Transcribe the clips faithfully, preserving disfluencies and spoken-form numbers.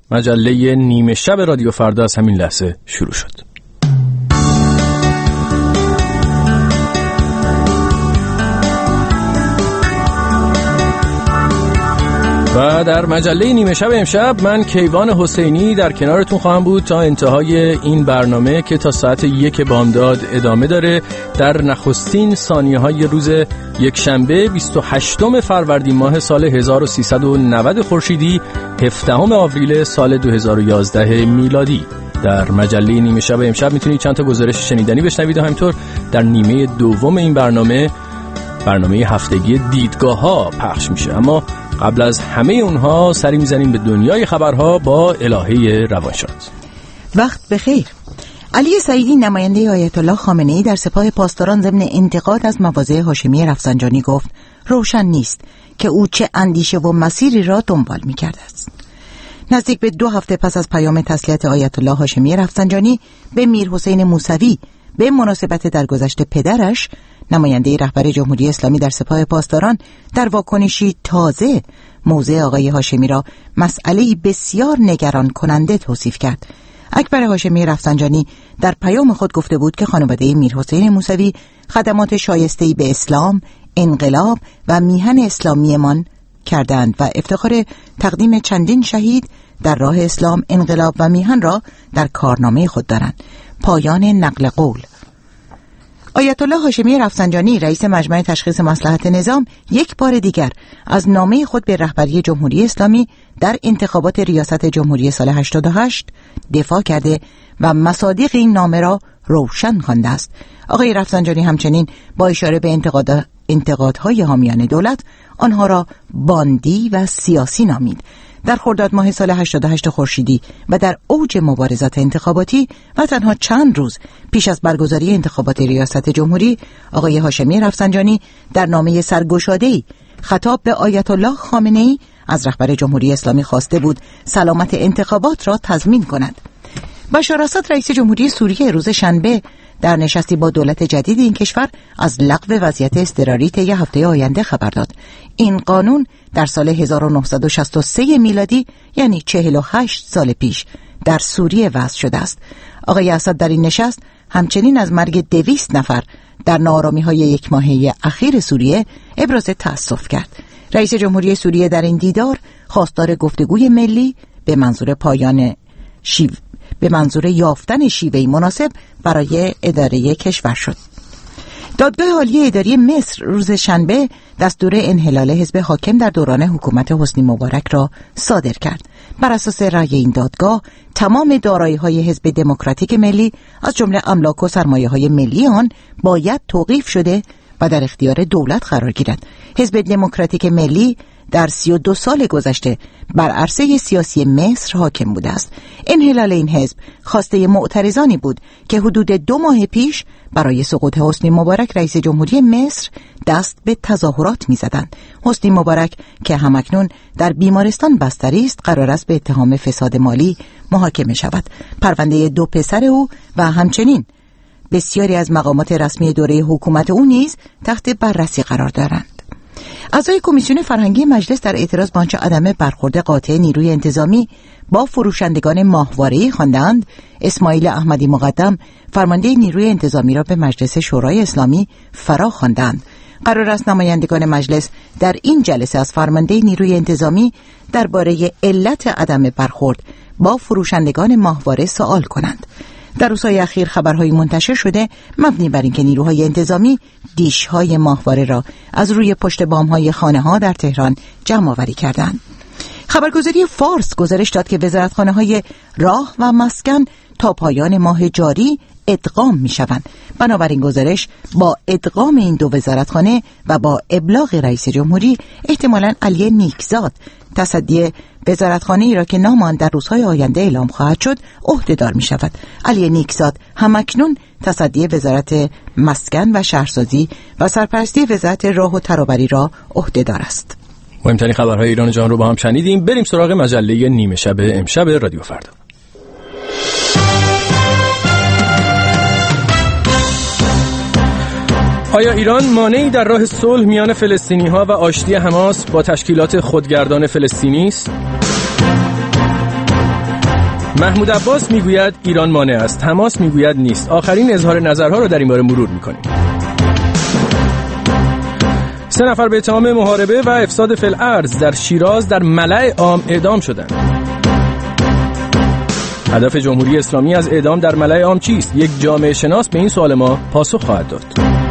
مجله نیمه شب رادیو فردا از همین لحظه شروع شد. و در مجله نیمه شب امشب من کیوان حسینی در کنارتون خواهم بود تا انتهای این برنامه که تا ساعت یک بامداد ادامه داره. در نخستین ثانیه های روز یکشنبه بیست و هشتم فروردین ماه سال هزار و سیصد و نود خورشیدی، هفدهم آوریل سال دو هزار و یازده میلادی. در مجله نیمه شب امشب میتونید چند تا گزارش شنیدنی بشنوید و همینطور در نیمه دوم این برنامه برنامه هفتگی دیدگاه ها پخش میشه. اما قبل از همه اونها سری میزنیم به دنیای خبرها با الهه روانشاد. وقت بخیر. علی سعیدی نماینده آیت الله خامنه‌ای در سپاه پاسداران ضمن انتقاد از مواضع هاشمی رفسنجانی گفت روشن نیست که او چه اندیشه و مسیری را دنبال می‌کرده است. نزدیک به دو هفته پس از پیام تسلیت آیت الله هاشمی رفسنجانی به میرحسین موسوی به مناسبت درگذشت پدرش، نماینده رهبر جمهوری اسلامی در سپاه پاسداران در واکنشی تازه موضع آقای هاشمی را مسئله‌ای بسیار نگران کننده توصیف کرد. اکبر هاشمی رفسنجانی در پیام خود گفته بود که خانواده میرحسین موسوی خدمات شایسته‌ای به اسلام، انقلاب و میهن اسلامیمان کردند و افتخار تقدیم چندین شهید در راه اسلام، انقلاب و میهن را در کارنامه خود دارند. پایان نقل قول. آیت الله هاشمی رفسنجانی رئیس مجمع تشخیص مصلحت نظام یک بار دیگر از نامه خود به رهبری جمهوری اسلامی در انتخابات ریاست جمهوری سال هشتاد و هشت دفاع کرده و مصادیق این نامه را روشن خوانده است. آقای رفسنجانی همچنین با اشاره به انتقاد انتقادهای حامیان دولت آنها را باندی و سیاسی نامید. در خرداد ماه سال هشتاد و هشت خورشیدی و در اوج مبارزات انتخاباتی و تنها چند روز پیش از برگزاری انتخابات ریاست جمهوری، آقای هاشمی رفسنجانی در نامه سرگشاده‌ای خطاب به آیت الله خامنه‌ای از رهبر جمهوری اسلامی خواسته بود سلامت انتخابات را تضمین کند. بشار اسد رئیس جمهوری سوریه روز شنبه در نشستی با دولت جدید این کشور از لغو وضعیت اضطراری طی هفته آینده خبر داد. این قانون در سال هزار و نهصد و شصت و سه میلادی یعنی چهل و هشت سال پیش در سوریه وضع شده است. آقای اسد در این نشست همچنین از مرگ دویست نفر در ناآرامی‌های یک ماهه اخیر سوریه ابراز تأسف کرد. رئیس جمهوری سوریه در این دیدار خواستار گفتگوی ملی به منظور پایان شیو به منظور یافتن شیوهی مناسب برای اداره کشور شد. دادگاه عالی اداری مصر روز شنبه دستور انحلال حزب حاکم در دوران حکومت حسنی مبارک را صادر کرد. بر اساس رأی این دادگاه تمام دارایی‌های حزب دموکراتیک ملی از جمله املاک و سرمایه‌های ملی آن باید توقیف شده و در اختیار دولت قرار گیرد. حزب دموکراتیک ملی در سی و دو سال گذشته بر عرصه سیاسی مصر حاکم بوده است. انحلال این حزب خواسته معترضانی بود که حدود دو ماه پیش برای سقوط حسنی مبارک رئیس جمهوری مصر دست به تظاهرات می‌زدند. حسنی مبارک که همکنون در بیمارستان بستری است قرار است به اتهام فساد مالی محاکمه شود. پرونده دو پسر او و همچنین بسیاری از مقامات رسمی دوره حکومت او نیز تحت بررسی قرار دارند. اعضای کمیسیون فرهنگی مجلس در اعتراض به آنچه عدم برخورد قاطع نیروی انتظامی با فروشندگان ماهواره‌ای خواندند، اسماعیل احمدی مقدم فرمانده نیروی انتظامی را به مجلس شورای اسلامی فرا خواندند. قرار است نمایندگان مجلس در این جلسه از فرمانده نیروی انتظامی درباره علت عدم برخورد با فروشندگان ماهواره سوال کنند. در روزهای اخیر خبرهایی منتشر شده مبنی بر اینکه نیروهای انتظامی دیش‌های ماهواره را از روی پشت بام‌های خانه‌ها در تهران جمع آوری کردند. خبرگزاری فارس گزارش داد که وزارتخانه‌های راه و مسکن تا پایان ماه جاری ادغام می‌شوند. بنابراین گزارش با ادغام این دو وزارتخانه و با ابلاغ رئیس جمهوری احتمالاً علی نیکزاد تصدی وزارتخانه ای را که نام آن در روزهای آینده اعلام خواهد شد عهده‌دار می‌شود. علی نیکزاد همکنون تصدی وزارت مسکن و شهرسازی و سرپرستی وزارت راه و ترابری را عهده‌دار است. مهمترین خبرهای ایران جهان رو با هم شنیدیم. بریم سراغ مجله نیمه شب امشب رادیو فردا. آیا ایران مانعی در راه صلح میان فلسطینی‌ها و آشتی حماس با تشکیلات خودگردان فلسطینی است؟ محمود عباس میگوید ایران مانع است، حماس میگوید نیست. آخرین اظهار نظرها رو در این باره مرور میکنیم. سه نفر به اتهام محاربه و افساد فی الارض در شیراز در ملأ عام اعدام شدند. هدف جمهوری اسلامی از اعدام در ملأ عام چیست؟ یک جامعه شناس به این سوال ما پاسخ خواهد داد.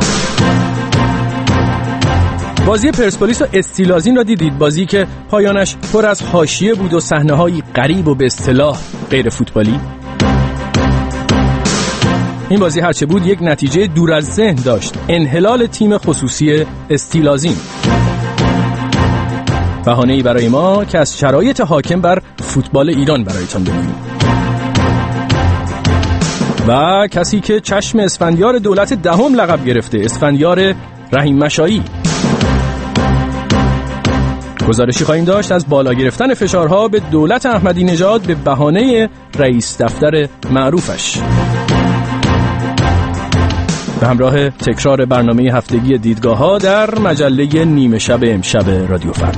بازی پرسپولیس و استیلازین را دیدید؟ بازی که پایانش پر از حاشیه بود و صحنه‌هایی غریب و به اصطلاح غیر فوتبالی. این بازی هرچه بود یک نتیجه دور از ذهن داشت: انحلال تیم خصوصی استیلازین. بهانه‌ای برای ما که از شرایط حاکم بر فوتبال ایران برایتان بگوییم. و کسی که چشم اسفندیار دولت دهم لقب گرفته، اسفندیار رحیم مشایی. گزارشی خواهیم داشت از بالا گرفتن فشارها به دولت احمدی نژاد به بهانه رئیس دفتر معروفش. به همراه تکرار برنامه هفتگی دیدگاه‌ها در مجله نیمه شب امشب رادیو فردا.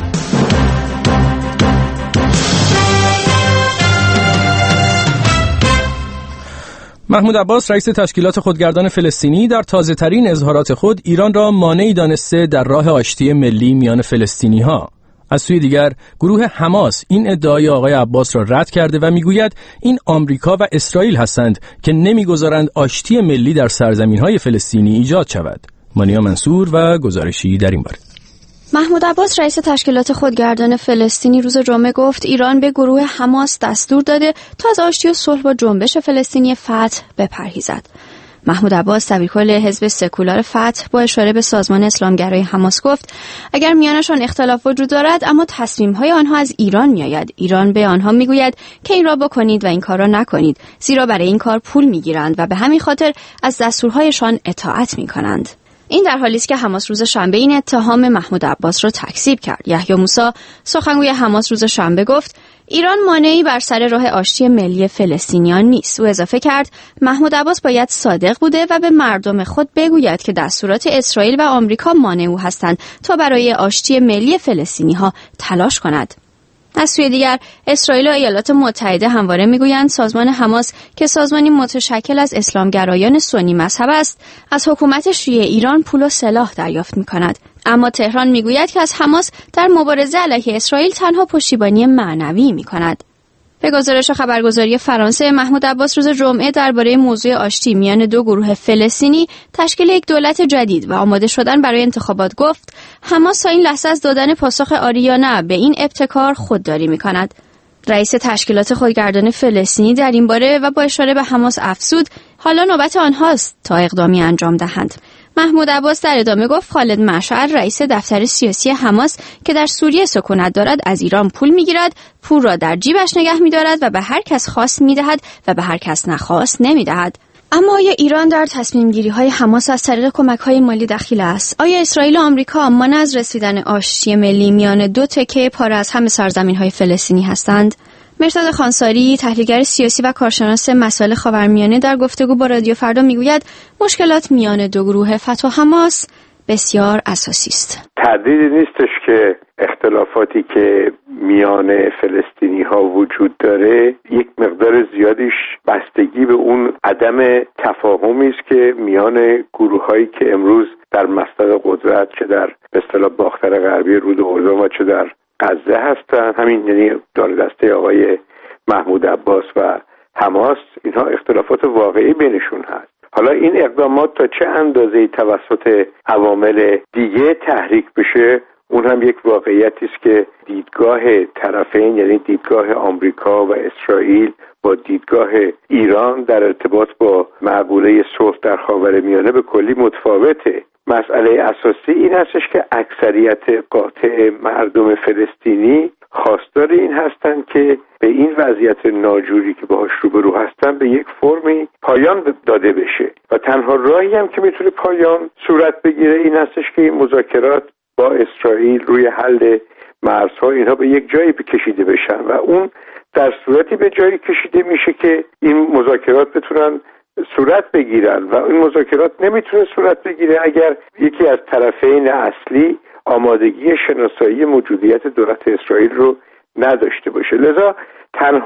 محمود عباس رئیس تشکیلات خودگردان فلسطینی در تازه‌ترین اظهارات خود ایران را مانعی دانسته در راه آشتی ملی میان فلسطینی‌ها. از سوی دیگر گروه حماس این ادعای آقای عباس را رد کرده و میگوید این آمریکا و اسرائیل هستند که نمیگذارند آشتی ملی در سرزمین‌های فلسطینی ایجاد شود. مانیا منصور و گزارشی در این باره. محمود عباس رئیس تشکیلات خودگردان فلسطینی روز جمعه گفت ایران به گروه حماس دستور داده تا از آشتی و صلح با جنبش فلسطینی فتح بپرهیزد. محمود عباس دبیرکل حزب سکولار فتح با اشاره به سازمان اسلامگرای حماس گفت اگر میانشان اختلاف وجود دارد اما تصمیم‌های آنها از ایران میآید، ایران به آنها میگوید که این را بکنید و این کار را نکنید، زیرا برای این کار پول میگیرند و به همین خاطر از دستورهایشان اطاعت میکنند. این در حالی است که حماس روز شنبه این اتهام محمود عباس را تکذیب کرد. یحیی موسی سخنگوی حماس روز شنبه گفت ایران مانعی بر سر راه آشتی ملی فلسطینیان نیست. او اضافه کرد محمود عباس باید صادق بوده و به مردم خود بگوید که دستورات اسرائیل و آمریکا مانع او هستند تا برای آشتی ملی فلسطینی‌ها تلاش کند. از سوی دیگر اسرائیل و ایالات متحده همواره میگویند سازمان حماس که سازمانی متشکل از اسلامگرایان سنی مذهب است از حکومت شیعه ایران پول و سلاح دریافت می‌کند. اما تهران میگوید که از حماس در مبارزه علیه اسرائیل تنها پشتیبانی معنوی می‌کند. به گزارش خبرگزاری فرانسه، محمود عباس روز جمعه درباره موضوع آشتی میان دو گروه فلسطینی، تشکیل یک دولت جدید و آماده شدن برای انتخابات گفت حماس تا این لحظه از دادن پاسخ آری یا نه به این ابتکار خودداری می‌کند. رئیس تشکیلات خودگردان فلسطینی در این باره و با اشاره به حماس افزود حالا نوبت آنهاست تا اقدامی انجام دهند. محمود عباس در ادامه گفت خالد مشعل رئیس دفتر سیاسی حماس که در سوریه سکونت دارد از ایران پول میگیرد، پول را در جیبش نگه می‌دارد و به هر کس خواست می‌دهد و به هر کس نخواست نمی‌دهد. اما آیا ایران در تصمیم گیری های حماس از طریق کمک های مالی دخیل است؟ آیا اسرائیل و آمریکا مانع از رسیدن آشتی ملی میان دو تکه پاره از همه سرزمین های فلسطینی هستند؟ مرتضی خانساری، تحلیلگر سیاسی و کارشناس مسائل خاورمیانه، در گفتگو با رادیو فردا میگوید مشکلات میان دو گروه فتح و حماس بسیار اساسی است. تردیدی نیستش که اختلافاتی که میان فلسطینی ها وجود داره یک مقدار زیادیش بستگی به اون عدم تفاهمی است که میان گروه هایی که امروز در مصدر قدرت، چه در به اصطلاح باختر غربی رود اردن و چه در غزه هستن، همین یعنی دار دسته آقای محمود عباس و حماس، اینها اختلافات واقعی بینشون هست. حالا این اقدامات تا چه اندازه توسط عوامل دیگه تحریک بشه، اون هم یک واقعیتی است که دیدگاه طرفین، یعنی دیدگاه آمریکا و اسرائیل با دیدگاه ایران در ارتباط با معقوله صلح در خاورمیانه به کلی متفاوته. مسئله اساسی این هستش که اکثریت قاطع مردم فلسطینی خواستار این هستند که به این وضعیت ناجوری که باهاش روبرو هستن به یک فرمی پایان داده بشه و تنها راهی هم که میتونه پایان صورت بگیره این هستش که این مذاکرات با اسرائیل روی حل مرزها اینها به یک جایی کشیده بشن و اون در صورتی به جایی کشیده میشه که این مذاکرات بتونن صورت بگیرن و این مذاکرات نمیتونه صورت بگیره اگر یکی از طرفین اصلی آمادگی شناسایی موجودیت دولت اسرائیل رو نداشته باشه. لذا تنها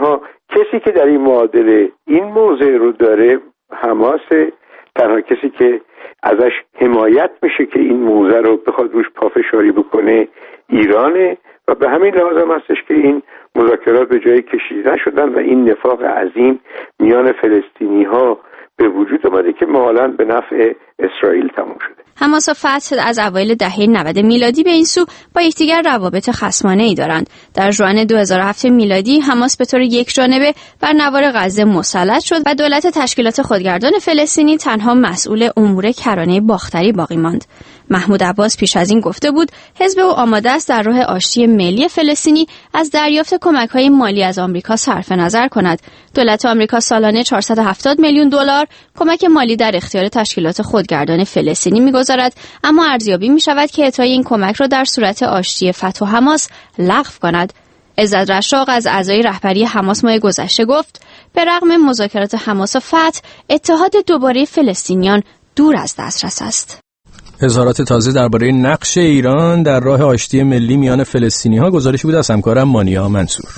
کسی که در این معادله این موضع رو داره حماس، تنها کسی که ازش حمایت میشه که این موضع رو بخواد روش پافشاری بکنه ایرانه و به همین لحاظ هم هستش که این مذاکرات به جایی کشیده نشدن و این نفاق عظیم میان فلسطینی ها به وجود آمده که مالاً به نفع اسرائیل تموم شده. حماس و فتح از اوایل دهه نود میلادی به این سو با یکدیگر روابط خصمانه‌ای دارند. در ژوئن دو هزار و هفت میلادی حماس به طور یک جانبه بر نوار غزه مسلط شد و دولت تشکیلات خودگردان فلسطینی تنها مسئول امور کرانه باختری باقی ماند. محمود عباس پیش از این گفته بود حزب او آماده است در راه آشتی ملی فلسطینی از دریافت کمک‌های مالی از آمریکا صرف نظر کند. دولت آمریکا سالانه چهارصد و هفتاد میلیون دلار کمک مالی در اختیار تشکیلات خودگردان فلسطینی می‌گذارد، اما ارزیابی می‌شود که اعطای این کمک را در صورت آشتی فتح و حماس لغو کند. عزت رشاق از اعضای رهبری حماس ماه گذشته گفت به رغم مذاکرات حماس و فتح، اتحاد دوباره فلسطینیان دور از دسترس است. اظهارات تازه درباره نقش ایران در راه آشتی ملی میان فلسطینی‌ها گزارشی بود از همکارم مانیا منصور.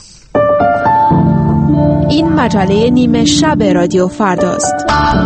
این مجله نیمه شب رادیو فرداست.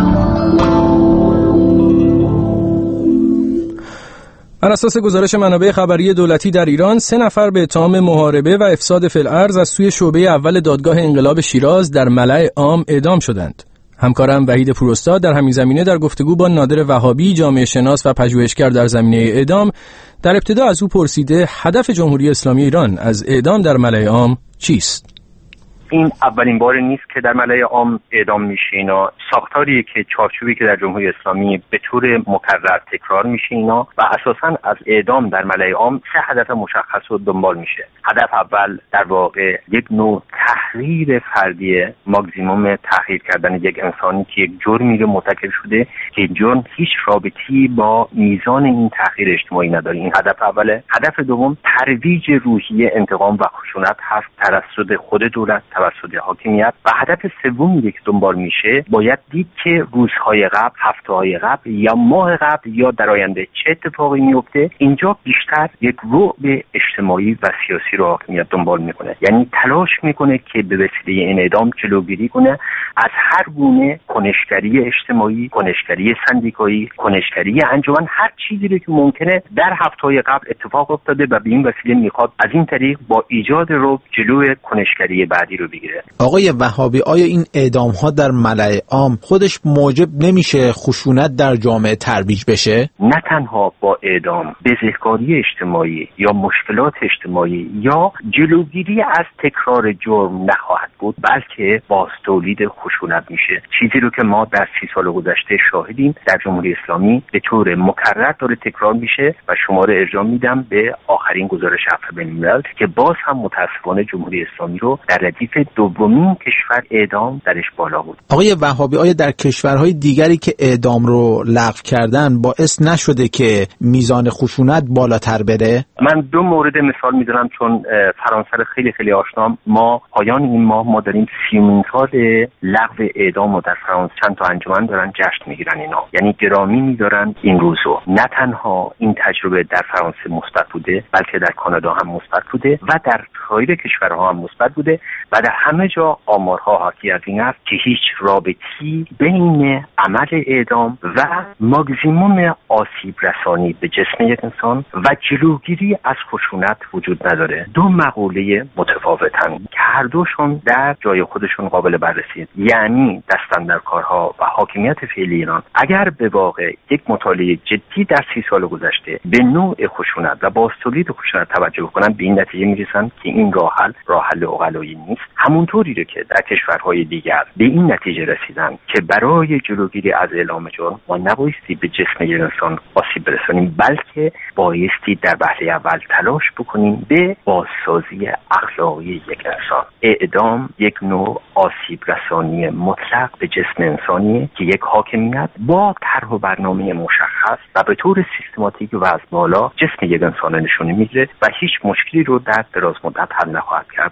بر اساس گزارش منابع خبری دولتی در ایران، سه نفر به اتهام محاربه و افساد فی الارض از سوی شعبه اول دادگاه انقلاب شیراز در ملأ عام اعدام شدند. همکارم وحید پوراستاد در همین زمینه در گفتگو با نادر وهابی، جامعه شناس و پژوهشگر در زمینه اعدام، در ابتدا از او پرسیده هدف جمهوری اسلامی ایران از اعدام در ملأ عام چیست؟ این اولین بار نیست که در ملأ عام اعدام میشه. اینا ساختاریه که چارچوبی که در جمهوری اسلامی به طور مکرر تکرار میشه اینا و اساساً از اعدام در ملأ عام سه هدف مشخص رو دنبال میشه. هدف اول در واقع یک نوع تحریر فردی، ماکسیموم تحریر کردن یک انسانی که یک جرمی رو مرتکب شده که جرم هیچ رابطی با میزان این تحقیر اجتماعی نداره. این هدف اوله. هدف دوم ترویج روحیه انتقام و خشونت هست توسط خود دولت، توسط حاکمیت. و هدف سومی که دنبال میشه باید دید که روزهای قبل، هفته‌های قبل یا ماه قبل یا در آینده چه اتفاقی میفته. اینجا بیشتر یک رعب اجتماعی و سیاسی رو حاکمیت دنبال میکنه، یعنی تلاش میکنه که به وسیله این اعدام جلوگیری کنه از هر گونه کنشگری اجتماعی، کنشگری سندیکایی، کنشگری انجمن، هر چیزی رو که ممکنه در هفته‌های قبل اتفاق افتاده و به این وسیله میخواد از این طریق با ایجاد رعب جلوی کنشگری بعدی رو بگیره. آقای وهابی، آیا این اعدام ها در ملأ عام خودش موجب نمیشه خشونت در جامعه ترویج بشه؟ نه تنها با اعدام بزهکاری اجتماعی یا مشکلات اجتماعی یا جلوگیری از تکرار جرم نخواهد بود، بلکه باز تولید خشونت میشه. چیزی رو که ما در سی سال گذشته شاهدیم در جمهوری اسلامی به طور مکرر داره تکرار میشه و شما رو ارجاع میدم به آخرین گزارش عفو بین‌الملل که باز هم متاسفانه جمهوری اسلامی رو در ردیف دومین کشور اعدام درش بالا بود. آقای وهابی، آیا در کشورهای دیگری که اعدام رو لغو کردن باعث نشده که میزان خشونت بالاتر بره؟ من دو مورد مثال میدونم چون فرانسه خیلی خیلی آشنام. ما پایان این ماه ما داریم سیومین سال لغو اعدام و در فرانسه چند تا انجمن دارن جشن میگیرن اینا، یعنی گرامی میدارن این روزو. نه تنها این تجربه در فرانسه مثبت بوده بلکه در کانادا هم مثبت بوده و در سایر کشورها هم مثبت بوده و در همه جا آمارها حاکی از این است که هیچ رابطی بین عمل اعدام و ماکسیموم آسیب رسانی به جسم یک انسان و جلوگیری از خشونت وجود نداره. دو مقوله متفاوتن که هر دوشون در جای خودشون قابل بررسی، یعنی دست اندر کارها و حاکمیت فعلی ایران اگر به واقع یک مطالعه جدی در سی سال گذشته به نوع خشونت و بازتولید خشونت توجه کنن، به این نتیجه میرسن که این راه حل راه حل عقلایی نیست. همونطوری رو که در کشورهای دیگر به این نتیجه رسیدن که برای جلوگیری از اعلام جرم ما نبایستی به جسم یک انسان آسیب برسانیم، بلکه بایستی در وهله اول تلاش بکنیم به بازسازی اخلاقی یک انسان. اعدام یک نوع آسیب رسانی مطلق به جسم انسانیه که یک حاکمیت با طرح و برنامه مشخص و به طور سیستماتیک و از بالا جسم یک انسان نشونه میگیره و هیچ مشکلی رو در دراز مدت حل نخواهد کرد.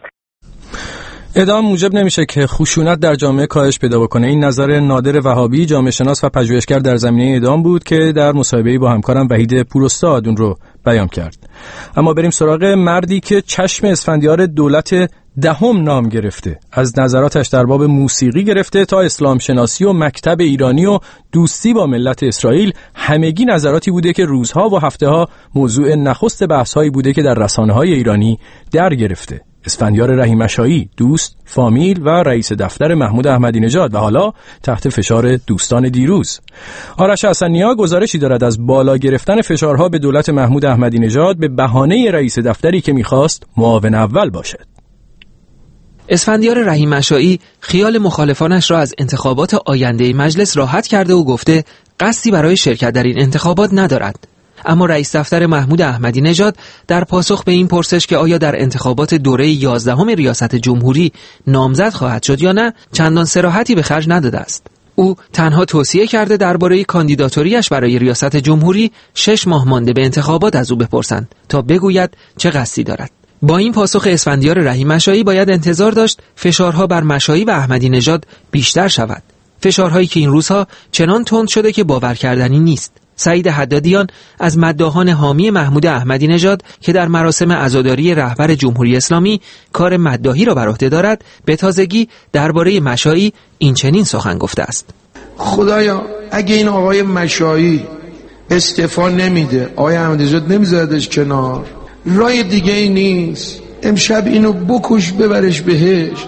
اعدام موجب نمیشه که خشونت در جامعه کاهش پیدا بکنه. این نظر نادر وهابی، جامعه شناس و پژوهشگر در زمینه اعدام بود که در مصاحبه‌ای با همکارم وحید پوراستاد اون رو بیان کرد. اما بریم سراغ مردی که چشم اسفندیار دولت دهم نام گرفته. از نظراتش در باب موسیقی گرفته تا اسلام شناسی و مکتب ایرانی و دوستی با ملت اسرائیل، همگی نظراتی بوده که روزها و هفته‌ها موضوع نخست بحث‌هایی بوده که در رسانه‌های ایرانی در گرفته. اسفندیار رحیم‌اشایی، دوست، فامیل و رئیس دفتر محمود احمدی نژاد و حالا تحت فشار دوستان دیروز. آرش حسن‌نیا گزارشی دارد از بالا گرفتن فشارها به دولت محمود احمدی نژاد به بهانه رئیس دفتری که می‌خواست معاون اول باشد. اسفندیار رحیم‌اشایی خیال مخالفانش را از انتخابات آینده مجلس راحت کرده و گفته قصدی برای شرکت در این انتخابات ندارد. اما رئیس دفتر محمود احمدی نژاد در پاسخ به این پرسش که آیا در انتخابات دوره یازدهم ریاست جمهوری نامزد خواهد شد یا نه، چندان صراحتی به خرج نداده است. او تنها توصیه کرده درباره کاندیداتوریش برای ریاست جمهوری شش ماه مانده به انتخابات از او بپرسند تا بگوید چه قصدی دارد. با این پاسخ اسفندیار رحیم‌اشایی باید انتظار داشت فشارها بر مشایی و احمدی نژاد بیشتر شود. فشارهایی که این روزها چنان تند شده که باور کردنی نیست. سعید حدادیان از مداحان حامی محمود احمدی نژاد که در مراسم عزاداری رهبر جمهوری اسلامی کار مداحی را بر عهده دارد، به تازگی درباره مشایی این چنین سخن گفته است: خدایا اگه این آقای مشایی استعفا نمیده، آقای احمدی نژاد نمیذادش کنار، رای دیگه ای نیست، امشب اینو بکش ببرش بهشت،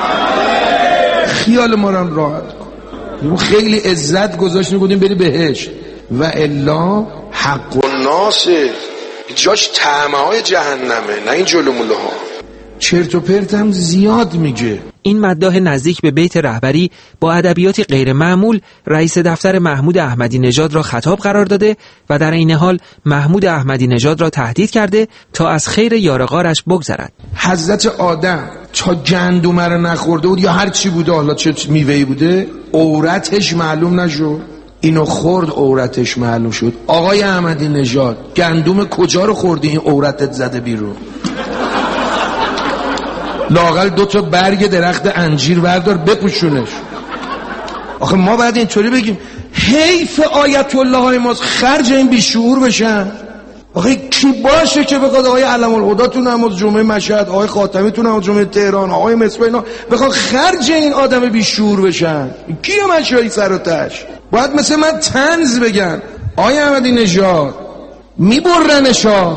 خیال ما رو راحت کن. خیلی عزت گذاشتیم گفتیم بری بهشت، و الا حق الناس جاش طعمه های جهنمه، نه این جلو موله ها. چرت و پرت هم زیاد میگه. این مداح نزدیک به بیت رهبری با ادبیاتی غیر معمول رئیس دفتر محمود احمدی نژاد را خطاب قرار داده و در این حال محمود احمدی نژاد را تهدید کرده تا از خیر یارغارش بگذرد. حضرت آدم تا گندم رو نخورده بود یا هر چی بوده، حالا چه میوه‌ای بوده، عورتش معلوم نشد، اینو خورد عورتش معلوم شد. آقای احمدی نژاد گندم کجا رو خوردی این عورتت زده بیرون؟ لااقل دو تا برگ درخت انجیر بردار بپوشونش. آخه ما بعد اینطوری بگیم حیف آیت الله های ما خرج این بیشعور بشن. آخه کی باشه که بخواد آقای علم الهدی تو نماز جمعه مشهد، آقای خاتمی تو نماز جمعه تهران، آقای مصباح اینا بخواد خرج این آدم بیشعور بشن؟ کیه مشایی سر و تش؟ باید مثل من طنز بگن آقای احمدی نژاد میبرنشا.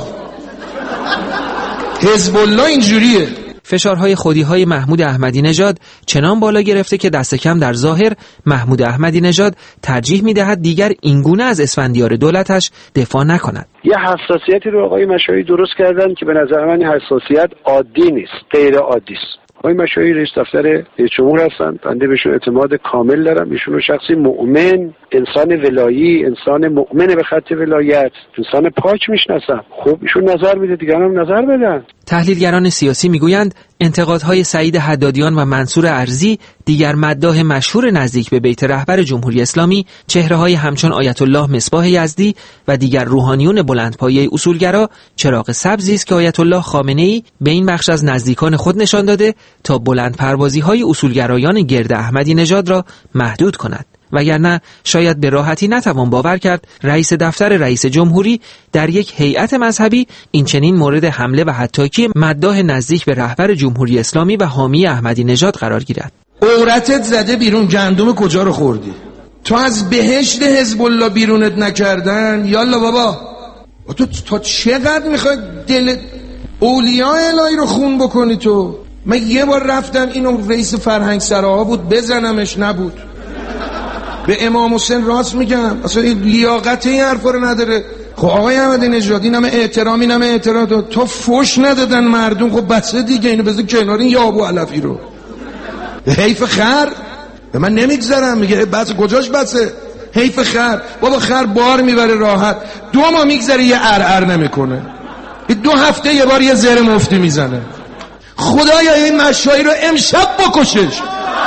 حزب الله اینجوریه. فشارهای خودی‌های محمود احمدی نژاد چنان بالا گرفته که دست کم در ظاهر محمود احمدی نژاد ترجیح می‌دهد دیگر اینگونه از اسفندیار دولتش دفاع نکند. یه حساسیتی رو آقای مشایی درست کردن که به نظر من حساسیت عادی نیست، غیر عادی است. آقای مشایی رئیس دفتر رئیس جمهور هستند، بنده بهشون اعتماد کامل دارم. ایشون رو شخصی مؤمن، انسان ولایی، انسان مؤمن به خط ولایت، انسان پاک میشناسم. خب ایشون نظر میده، دیگران هم نظر بدن. تحلیلگران سیاسی میگویند انتقادهای سعید حدادیان و منصور ارزی، دیگر مداح مشهور نزدیک به بیت رهبر جمهوری اسلامی، چهره‌های همچون آیت الله مصباح یزدی و دیگر روحانیون بلندپایه اصولگرا، چراغ سبزی است که آیت الله خامنه‌ای به این بخش از نزدیکان خود نشان داده تا بلندپروازی‌های اصولگرایان گرد احمدی نژاد را محدود کند. وگرنه شاید به راحتی نتوان باور کرد رئیس دفتر رئیس جمهوری در یک هیئت مذهبی این چنین مورد حمله و حطاکی مداح نزدیک به رهبر جمهوری اسلامی و حامی احمدی نژاد قرار گیرد. عورتت زده بیرون، گندم کجا رو خوردی؟ تو از بهشت حزب الله بیرونت نکردن؟ یالا بابا، تو تا چقدر میخوای دل اولیاء الهی رو خون بکنی؟ تو من یه بار رفتم، اینو رئیس فرهنگ سراها بود، بزنمش نبود. به امام حسین راست میگم، اصلا لیاقت این حرفا رو نداره. خب آقای احمدی نژاد این همه احترام، این همه اعتراض، تو فوش ندادن مردم، خب بسه دیگه، اینو بذار کنار این یا ابو علفی رو. حیف خر به من نمیگذرم، میگه بس کجاش بسه؟ حیف خر بابا، خر بار میبره راحت، دو ماه میگذره یه ارعر نمیکنه، دو هفته یه بار یه زر مفتی میزنه. خدایا این مشایی رو امشب بکشش.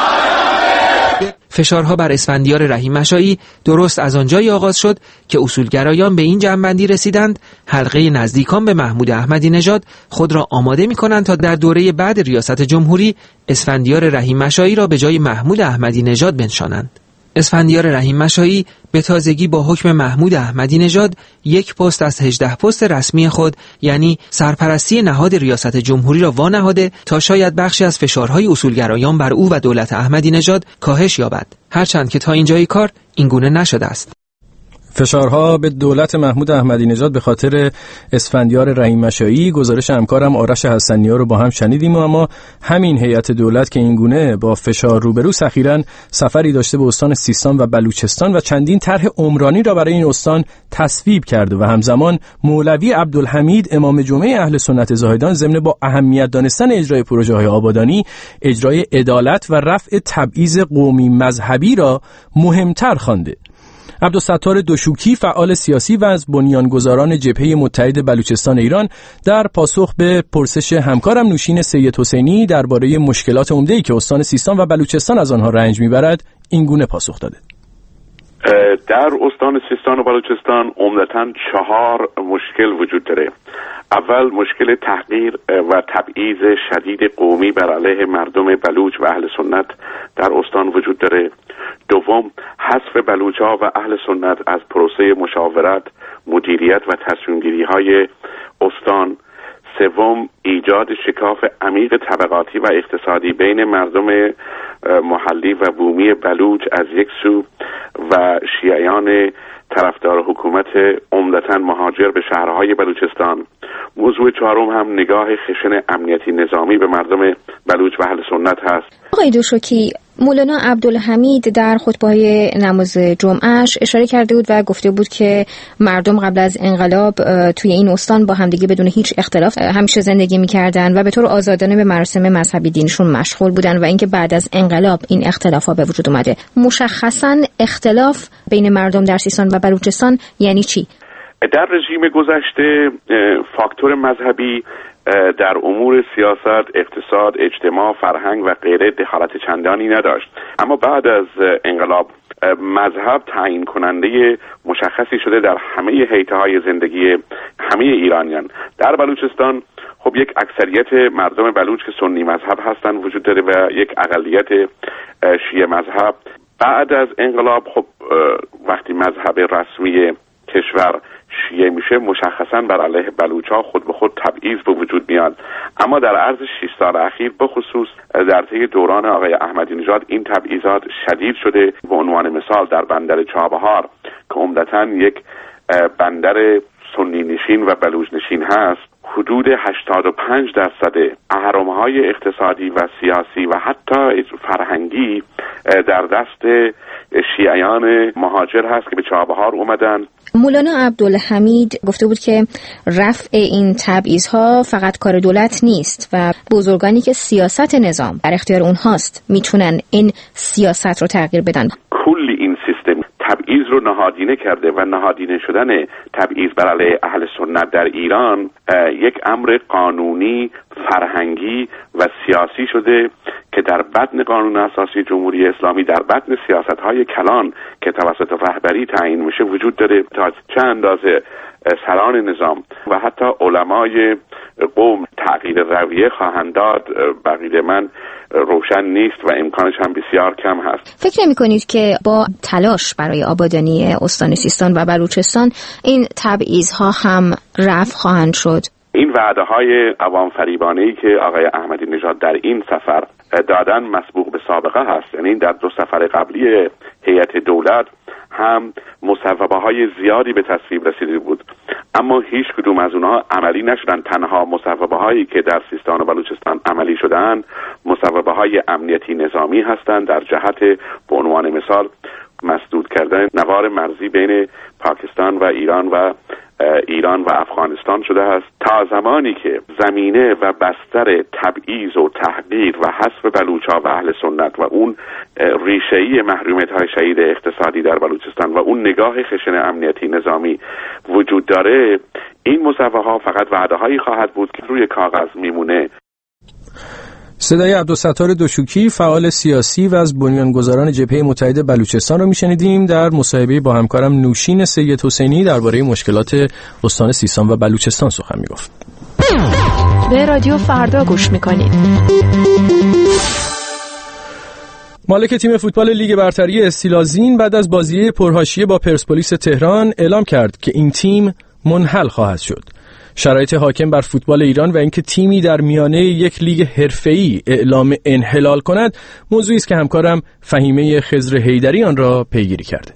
فشارها بر اسفندیار رحیم‌اشایی درست از آنجایی آغاز شد که اصولگرایان به این جمع‌بندی رسیدند حلقه نزدیکان به محمود احمدی نژاد خود را آماده می‌کنند تا در دوره بعد ریاست جمهوری اسفندیار رحیم‌اشایی را به جای محمود احمدی نژاد بنشانند. اسفندیار رحیم مشایی به تازگی با حکم محمود احمدی نژاد یک پست از هجده پست رسمی خود یعنی سرپرستی نهاد ریاست جمهوری را وانهاده تا شاید بخشی از فشارهای اصولگرایان بر او و دولت احمدی نژاد کاهش یابد، هرچند که تا اینجای کار اینگونه نشده است. فشارها به دولت محمود احمدی نژاد به خاطر اسفندیار رحیم مشایی، گزارش همکارم آرش حسنی‌ها رو با هم شنیدیم و اما همین هیئت دولت که اینگونه با فشار روبروست اخیراً سفری داشته به استان سیستان و بلوچستان و چندین طرح عمرانی را برای این استان تصویب کرده و همزمان مولوی عبدالحمید امام جمعه اهل سنت زاهدان ضمن با اهمیت دانستن اجرای پروژه‌های آبادانی، اجرای عدالت و رفع تبعیض قومی مذهبی را مهمتر خوانده. عبدالستار دوشوکی فعال سیاسی و از بنیانگذاران جبهه متحد بلوچستان ایران در پاسخ به پرسش همکارم نوشین سید حسینی درباره مشکلات عمده‌ای که استان سیستان و بلوچستان از آنها رنج میبرد این گونه پاسخ داده: در استان سیستان و بلوچستان عمدتاً چهار مشکل وجود داره. اول مشکل تحقیر و تبعیض شدید قومی بر علیه مردم بلوچ و اهل سنت در استان وجود داره. دوم حذف بلوچ‌ها و اهل سنت از پروسه مشاورت، مدیریت و تصمیم‌گیری های استان. سوم ایجاد شکاف عمیق طبقاتی و اقتصادی بین مردم محلی و بومی بلوچ از یک سو و شیعیان طرفدار حکومت عمدتاً مهاجر به شهرهای بلوچستان. موضوع چهارم هم نگاه خشن امنیتی نظامی به مردم بلوچ و اهل سنت هست. آقای دوشوکی، مولانا عبدالحمید در خطبه‌های نماز جمعهش اشاره کرده بود و گفته بود که مردم قبل از انقلاب توی این استان با همدیگه بدون هیچ اختلاف همیشه زندگی می‌کردن و به طور آزادانه به مراسم مذهبی دینشون مشغول بودن و اینکه بعد از انقلاب این اختلاف‌ها به وجود اومده. مشخصاً اختلاف بین مردم در سیستان و بلوچستان یعنی چی؟ در رژیم گذشته فاکتور مذهبی در امور سیاست، اقتصاد، اجتماع، فرهنگ و غیره دخالت چندانی نداشت، اما بعد از انقلاب مذهب تعیین کننده مشخصی شده در همه حیطه‌های زندگی همه ایرانیان. در بلوچستان خب یک اکثریت مردم بلوچ که سنی مذهب هستن وجود داره و یک اقلیت شیعه مذهب. بعد از انقلاب خب وقتی مذهب رسمی کشور شیعه میشه مشخصاً بر علیه بلوچ‌ها خود به خود تبعیض به وجود میاد. اما در عرض شش سال اخیر به خصوص در طی دوران آقای احمدی نژاد این تبعیضات شدید شده. به عنوان مثال در بندر چابهار که عمدتاً یک بندر سنی نشین و بلوچ نشین هست، حدود هشتاد و پنج درصد اهرم‌های اقتصادی و سیاسی و حتی فرهنگی در دست شیعیان مهاجر هست که به چابهار اومدن. مولانا عبدالحمید گفته بود که رفع این تبعیض‌ها فقط کار دولت نیست و بزرگانی که سیاست نظام در اختیار اونهاست میتونن این سیاست رو تغییر بدن. کل این سیستم تبعیض رو نهادینه کرده و نهادینه شدن تبعیض بر علیه اهل سنت در ایران یک امر قانونی، فرهنگی و سیاسی شده که در بطن قانون اساسی جمهوری اسلامی، در بطن سیاست‌های کلان که توسط رهبری تعیین میشه وجود داره. تا چه اندازه سران نظام و حتی علمای قوم تغییر رویه خواهند داد بقیده من روشن نیست و امکانش هم بسیار کم هست. فکر نمی کنید که با تلاش برای آبادانی استان سیستان و بلوچستان این تبعیض‌ها هم رفع خواهند شد؟ این وعده های عوام فریبانه‌ای که آقای احمدی نژاد در این سفر دادن مسبوق به سابقه هست. یعنی در دو سفر قبلی هیئت دولت هم مصوبه های زیادی به تصویب رسیده بود، اما هیچ کدوم از اونها عملی نشدن. تنها مصوبه هایی که در سیستان و بلوچستان عملی شدن مصوبه های امنیتی نظامی هستند، در جهت به عنوان مثال مسدود کردن نوار مرزی بین پاکستان و ایران و ایران و افغانستان شده است. تا زمانی که زمینه و بستر تبعیض و تحقیر و حذف بلوچ‌ها و اهل سنت و اون ریشه‌ای محرومیت‌های شدید اقتصادی در بلوچستان و اون نگاه خشن امنیتی نظامی وجود داره، این مصوبه‌ها فقط وعده‌هایی خواهد بود که روی کاغذ میمونه. صدای عبدالستار دوشوکی فعال سیاسی و از بنیانگذاران جبهه متحد بلوچستان رو میشنیدیم در مصاحبه با همکارم نوشین سید حسینی درباره مشکلات استان سیستان و بلوچستان سخن میگفت. به رادیو فردا گوش میکنید. مالک تیم فوتبال لیگ برتری استیلازین بعد از بازی پرحاشیه با پرسپولیس تهران اعلام کرد که این تیم منحل خواهد شد. شرایط حاکم بر فوتبال ایران و اینکه تیمی در میانه یک لیگ حرفه‌ای اعلام انحلال کند موضوعی است که همکارم فهیمه خضر حیدری آن را پیگیری کرده.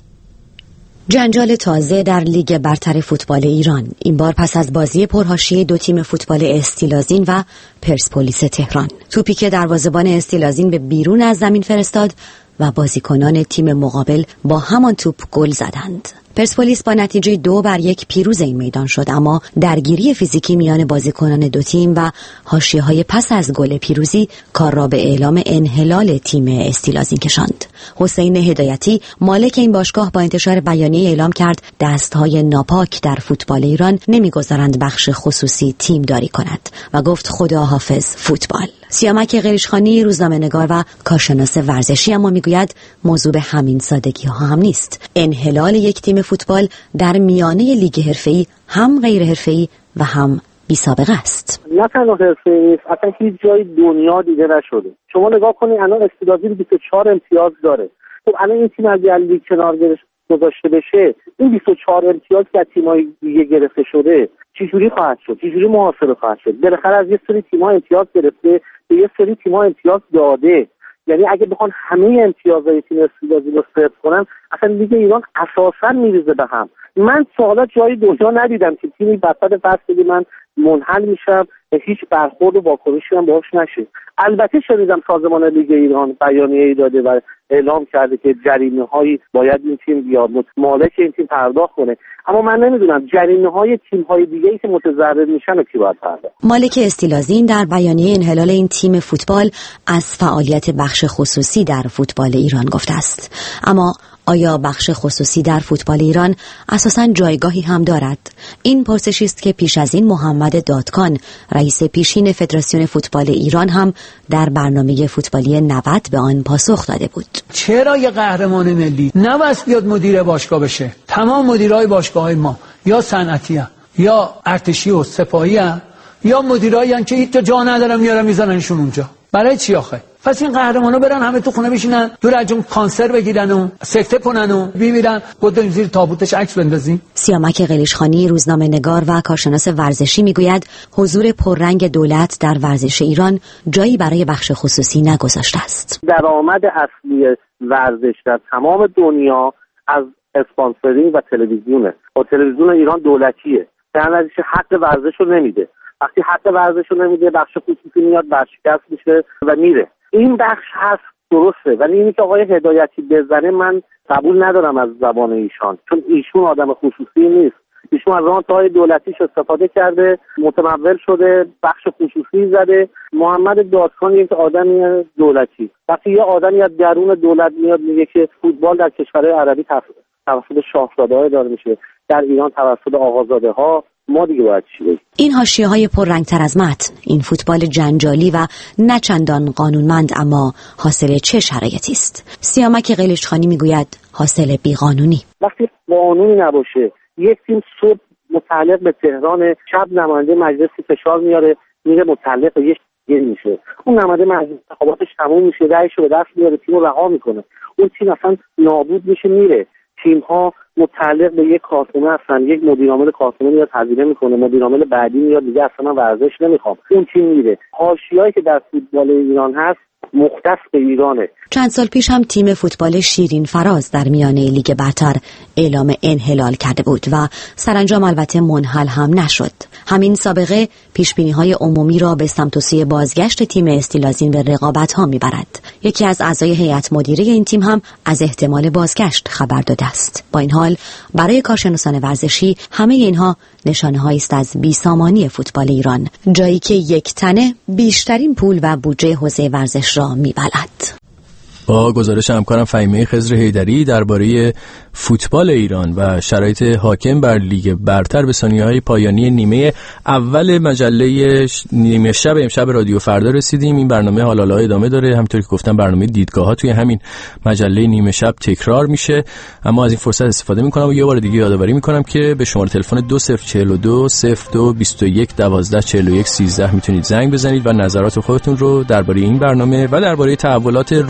جنجال تازه در لیگ برتر فوتبال ایران، این بار پس از بازی پرحاشیه دو تیم فوتبال استیلازین و پرسپولیس تهران. توپی که دروازه‌بان استیلازین به بیرون از زمین فرستاد و بازیکنان تیم مقابل با همان توپ گل زدند. پرسپولیس با نتیجه دو بر یک پیروز این میدان شد، اما درگیری فیزیکی میان بازیکنان دو تیم و حاشیه‌های پس از گل پیروزی کار را به اعلام انحلال تیم استیلازین کشاند. حسین هدایتی مالک این باشگاه با انتشار بیانیه اعلام کرد دستهای ناپاک در فوتبال ایران نمیگذارند بخش خصوصی تیم داری کند و گفت خدا حافظ فوتبال. سیامک قلیچخانی روزنامه‌نگار و کارشناس ورزشی اما میگوید موضوع به همین سادگی ها هم نیست. انحلال یک تیم فوتبال در میانه لیگ حرفه‌ای هم غیر حرفه‌ای و هم بی سابقه است. نه تنها حرفه‌ای نیست، اصلا هیچ جای دنیا دیده نشده. شما نگاه کنید الان استیلازین بیست و چهار امتیاز داره. خب الان این تیم از لیگ کنار گذاشته بشه، این بیست و چهار امتیاز که از تیم‌های دیگه گرفته شده چجوری خواهد شد؟ چجوری محاسبه خواهد شد؟ بالاخره از یه سری تیم‌ها امتیاز گرفته، به یه سری تیم‌ها امتیاز داده. یعنی اگه بخوان همه امتیازهای تیم استیلازین رو صفر کنن، اصلا لیگ ایران اساساً میریزه به هم. من سوالات جای دنیا ندیدم که تیمی وسط فصل بگه من منحل میشم، هیچ برخورد و واکنشی هم باهاش نشه. البته شنیدم سازمان لیگ ایران بیانیه‌ای داده و اعلام کرده که جریمه‌هایی باید این تیم بیاد، مالک این تیم پرداخت کنه، اما من نمیدونم جریمه‌های تیم‌های دیگه‌ای که متضرر میشن کی باید پرداخت. مالک استیلازین در بیانیه انحلال این تیم فوتبال از فعالیت بخش خصوصی در فوتبال ایران گفته است. اما آیا بخش خصوصی در فوتبال ایران اساساً جایگاهی هم دارد؟ این پرسشی است که پیش از این محمد دادکان، رئیس پیشین فدراسیون فوتبال ایران هم در برنامه فوتبالی نود به آن پاسخ داده بود. چرا یه قهرمان ملی نباید بیاد مدیر باشگاه بشه؟ تمام مدیرای باشگاه‌های ما یا صنعتی ها یا ارتشی و سپاهی ها یا مدیرایی هستند که هیچ جا ندارن میارن میزننشون اونجا. برای چی آخه؟ پس این قهرمانا برن همه تو خونه بشینن دور از اون کانسر بگیرن و سکته کنن و بمیرن، خودمون زیر تابوتش عکس بندازیم. سیامک قلیچخانی روزنامه‌نگار و کارشناس ورزشی میگوید حضور پررنگ دولت در ورزش ایران جایی برای بخش خصوصی نگذاشته است. درآمد اصلی ورزش در تمام دنیا از اسپانسرینگ و تلویزیونه. و تلویزیون ایران دولتیه. در نتیجه حق ورزش رو نمیده. وقتی حق ورزش رو نمیده، بخش خصوصی میاد برشکست میشه و میره. این بخش هست درسته، ولی اینی که آقای هدایتی بزنه من قبول ندارم از زبان ایشان، چون ایشون آدم خصوصی نیست. ایشون از رانت‌های دولتیش استفاده کرده، متمول شده، بخش خصوصی زده. محمد دادکان یک آدمی دولتی. وقتی یه آدمی از درون دولت میاد میگه که فوتبال در کشورهای عربی توسط شاهزاده‌ها داره میشه، در ایران توسط آقازاده‌ها، ما دیگه باید چی بگیم؟ این حاشیه‌های پررنگ‌تر از متن، این فوتبال جنجالی و نه چندان قانونمند اما حاصل چه شرایطی است؟ سیامک قلیچخانی میگوید حاصل بیقانونی. وقتی قانونی نباشه، یک تیم صبح متعلق به تهران، شب نماینده مجلسی فشار میاره میره متعلق به یک دیگه میشه، اون نماینده مجلس انتخاباتش تموم میشه، رأیشو به دست میاره، تیمو رها میکنه، اون تیم اصلا نابود میشه میره. تیم ها متعلق به یک کارخونه هستن، یک مدیر عامل کارخونه میاد هزینه میکنه، مدیر عامل بعدی میاد دیگه اصلا ورزش نمیخوام، اون تیم میره. حاشیه‌ای که در فوتبال ایران هست مختص به ایرانه. چند سال پیش هم تیم فوتبال شیرین فراز در میانه لیگ برتر اعلام انحلال کرده بود و سرانجام البته منحل هم نشد. همین سابقه پیشبینی‌های عمومی را به سمت و سوی بازگشت تیم استیلازین به رقابت‌ها می‌برد. یکی از اعضای هیئت مدیره این تیم هم از احتمال بازگشت خبر داده است. با این حال برای کارشناسان ورزشی همه اینها نشانه‌هایی است از بیسامانی فوتبال ایران، جایی که یک تنه بیشترین پول و بودجه حوزه ورزش را می‌بلد. با گزارش همکارم فهیمه خضر حیدری درباره فوتبال ایران و شرایط حاکم بر لیگ برتر به ثانیه‌های پایانی نیمه اول مجله نیمه شب امشب رادیو فردا رسیدیم. این برنامه حالا ادامه داره، همونطور که گفتم برنامه دیدگاه‌ها توی همین مجله نیمه شب تکرار میشه، اما از این فرصت استفاده می‌کنم و یه بار دیگه یادآوری می‌کنم که به شماره تلفن دو صفر چهل و دو صفر دو بیست و یک دوازده چهل و یک سیزده میتونید زنگ بزنید و نظرات خودتون رو درباره این برنامه و درباره تحولات روز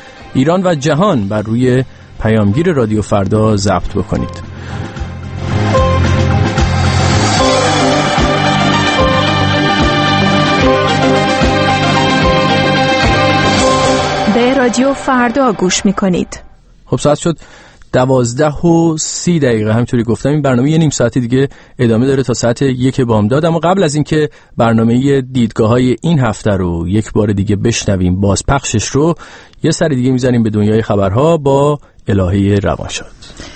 ایران و جهان بر روی پیامگیر رادیو فردا ضبط بکنید. به رادیو فردا گوش میکنید. خب ساعت شد دوازده و سی دقیقه. همینطوری گفتم این برنامه یه نیم ساعتی دیگه ادامه داره تا ساعت یک بامداد. اما قبل از اینکه برنامه دیدگاه‌های این هفته رو یک بار دیگه بشنویم، بازپخشش رو یه سر دیگه میزنیم به دنیای خبرها با الهه روانشاد.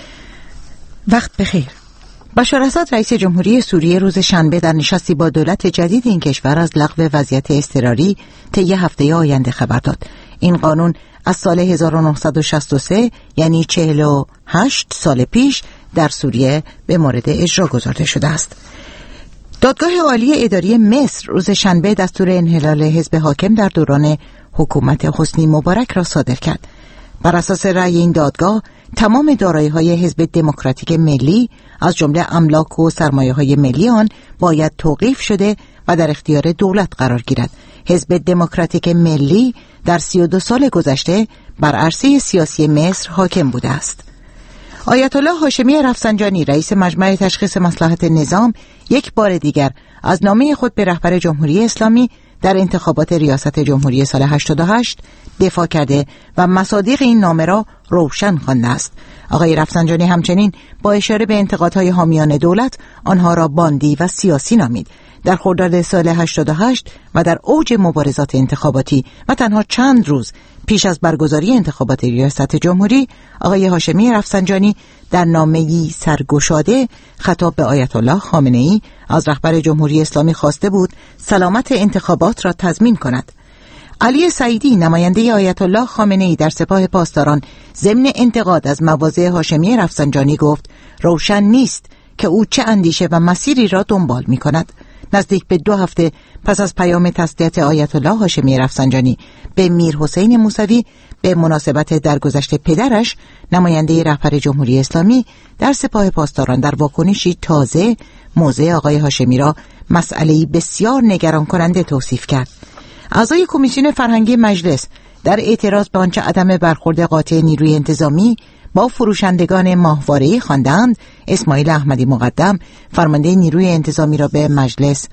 وقت بخیر. بشار اسد رئیس جمهوری سوریه روز شنبه در نشستی با دولت جدید این کشور از لغو وضعیت اضطراری طی هفته آینده خبر داد. این قانون از سال هزار و نهصد و شصت و سه یعنی چهل و هشت سال پیش در سوریه به مورد اجرا گذارده شده است. دادگاه عالی اداری مصر روز شنبه دستور انحلال حزب حاکم در دوران حکومت حسنی مبارک را صادر کرد. بر اساس رأی این دادگاه تمام دارایی‌های حزب دموکراتیک ملی از جمله املاک و سرمایه‌های ملی آن باید توقیف شده و در اختیار دولت قرار گیرد. حزب دموکراتیک ملی در سی و دو سال گذشته بر عرصه سیاسی مصر حاکم بوده است. آیت الله هاشمی رفسنجانی رئیس مجمع تشخیص مصلحت نظام یک بار دیگر از نامه خود به رهبر جمهوری اسلامی در انتخابات ریاست جمهوری سال هشتاد و هشت دفاع کرده و مصادیق این نامه را روشن خوانده است. آقای رفسنجانی همچنین با اشاره به انتقادهای حامیان دولت آنها را باندی و سیاسی نامید. در خرداد سال هشتاد و هشت و در اوج مبارزات انتخاباتی و تنها چند روز پیش از برگزاری انتخابات ریاست جمهوری، آقای هاشمی رفسنجانی در نامه‌ای سرگشاده خطاب به آیت الله خامنه‌ای از رهبر جمهوری اسلامی خواسته بود سلامت انتخابات را تضمین کند. علی سعیدی نماینده آیت الله خامنه‌ای در سپاه پاسداران ضمن انتقاد از مواضع هاشمی رفسنجانی گفت روشن نیست که او چه اندیشه و مسیری را دنبال می‌کند. نزدیک به دو هفته پس از پیام تسلیت آیت الله هاشمی رفسنجانی به میر حسین موسوی به مناسبت درگذشت پدرش، نماینده رهبر جمهوری اسلامی در سپاه پاسداران در واکنشی تازه موضع آقای هاشمی را مسئله‌ای بسیار نگران کننده توصیف کرد. اعضای کمیسیون فرهنگی مجلس در اعتراض به آنچه عدم برخورد قاطع نیروی انتظامی با فروشندگان ماهواره‌ای خواندند، اسماعیل احمدی مقدم فرمانده نیروی انتظامی را به مجلس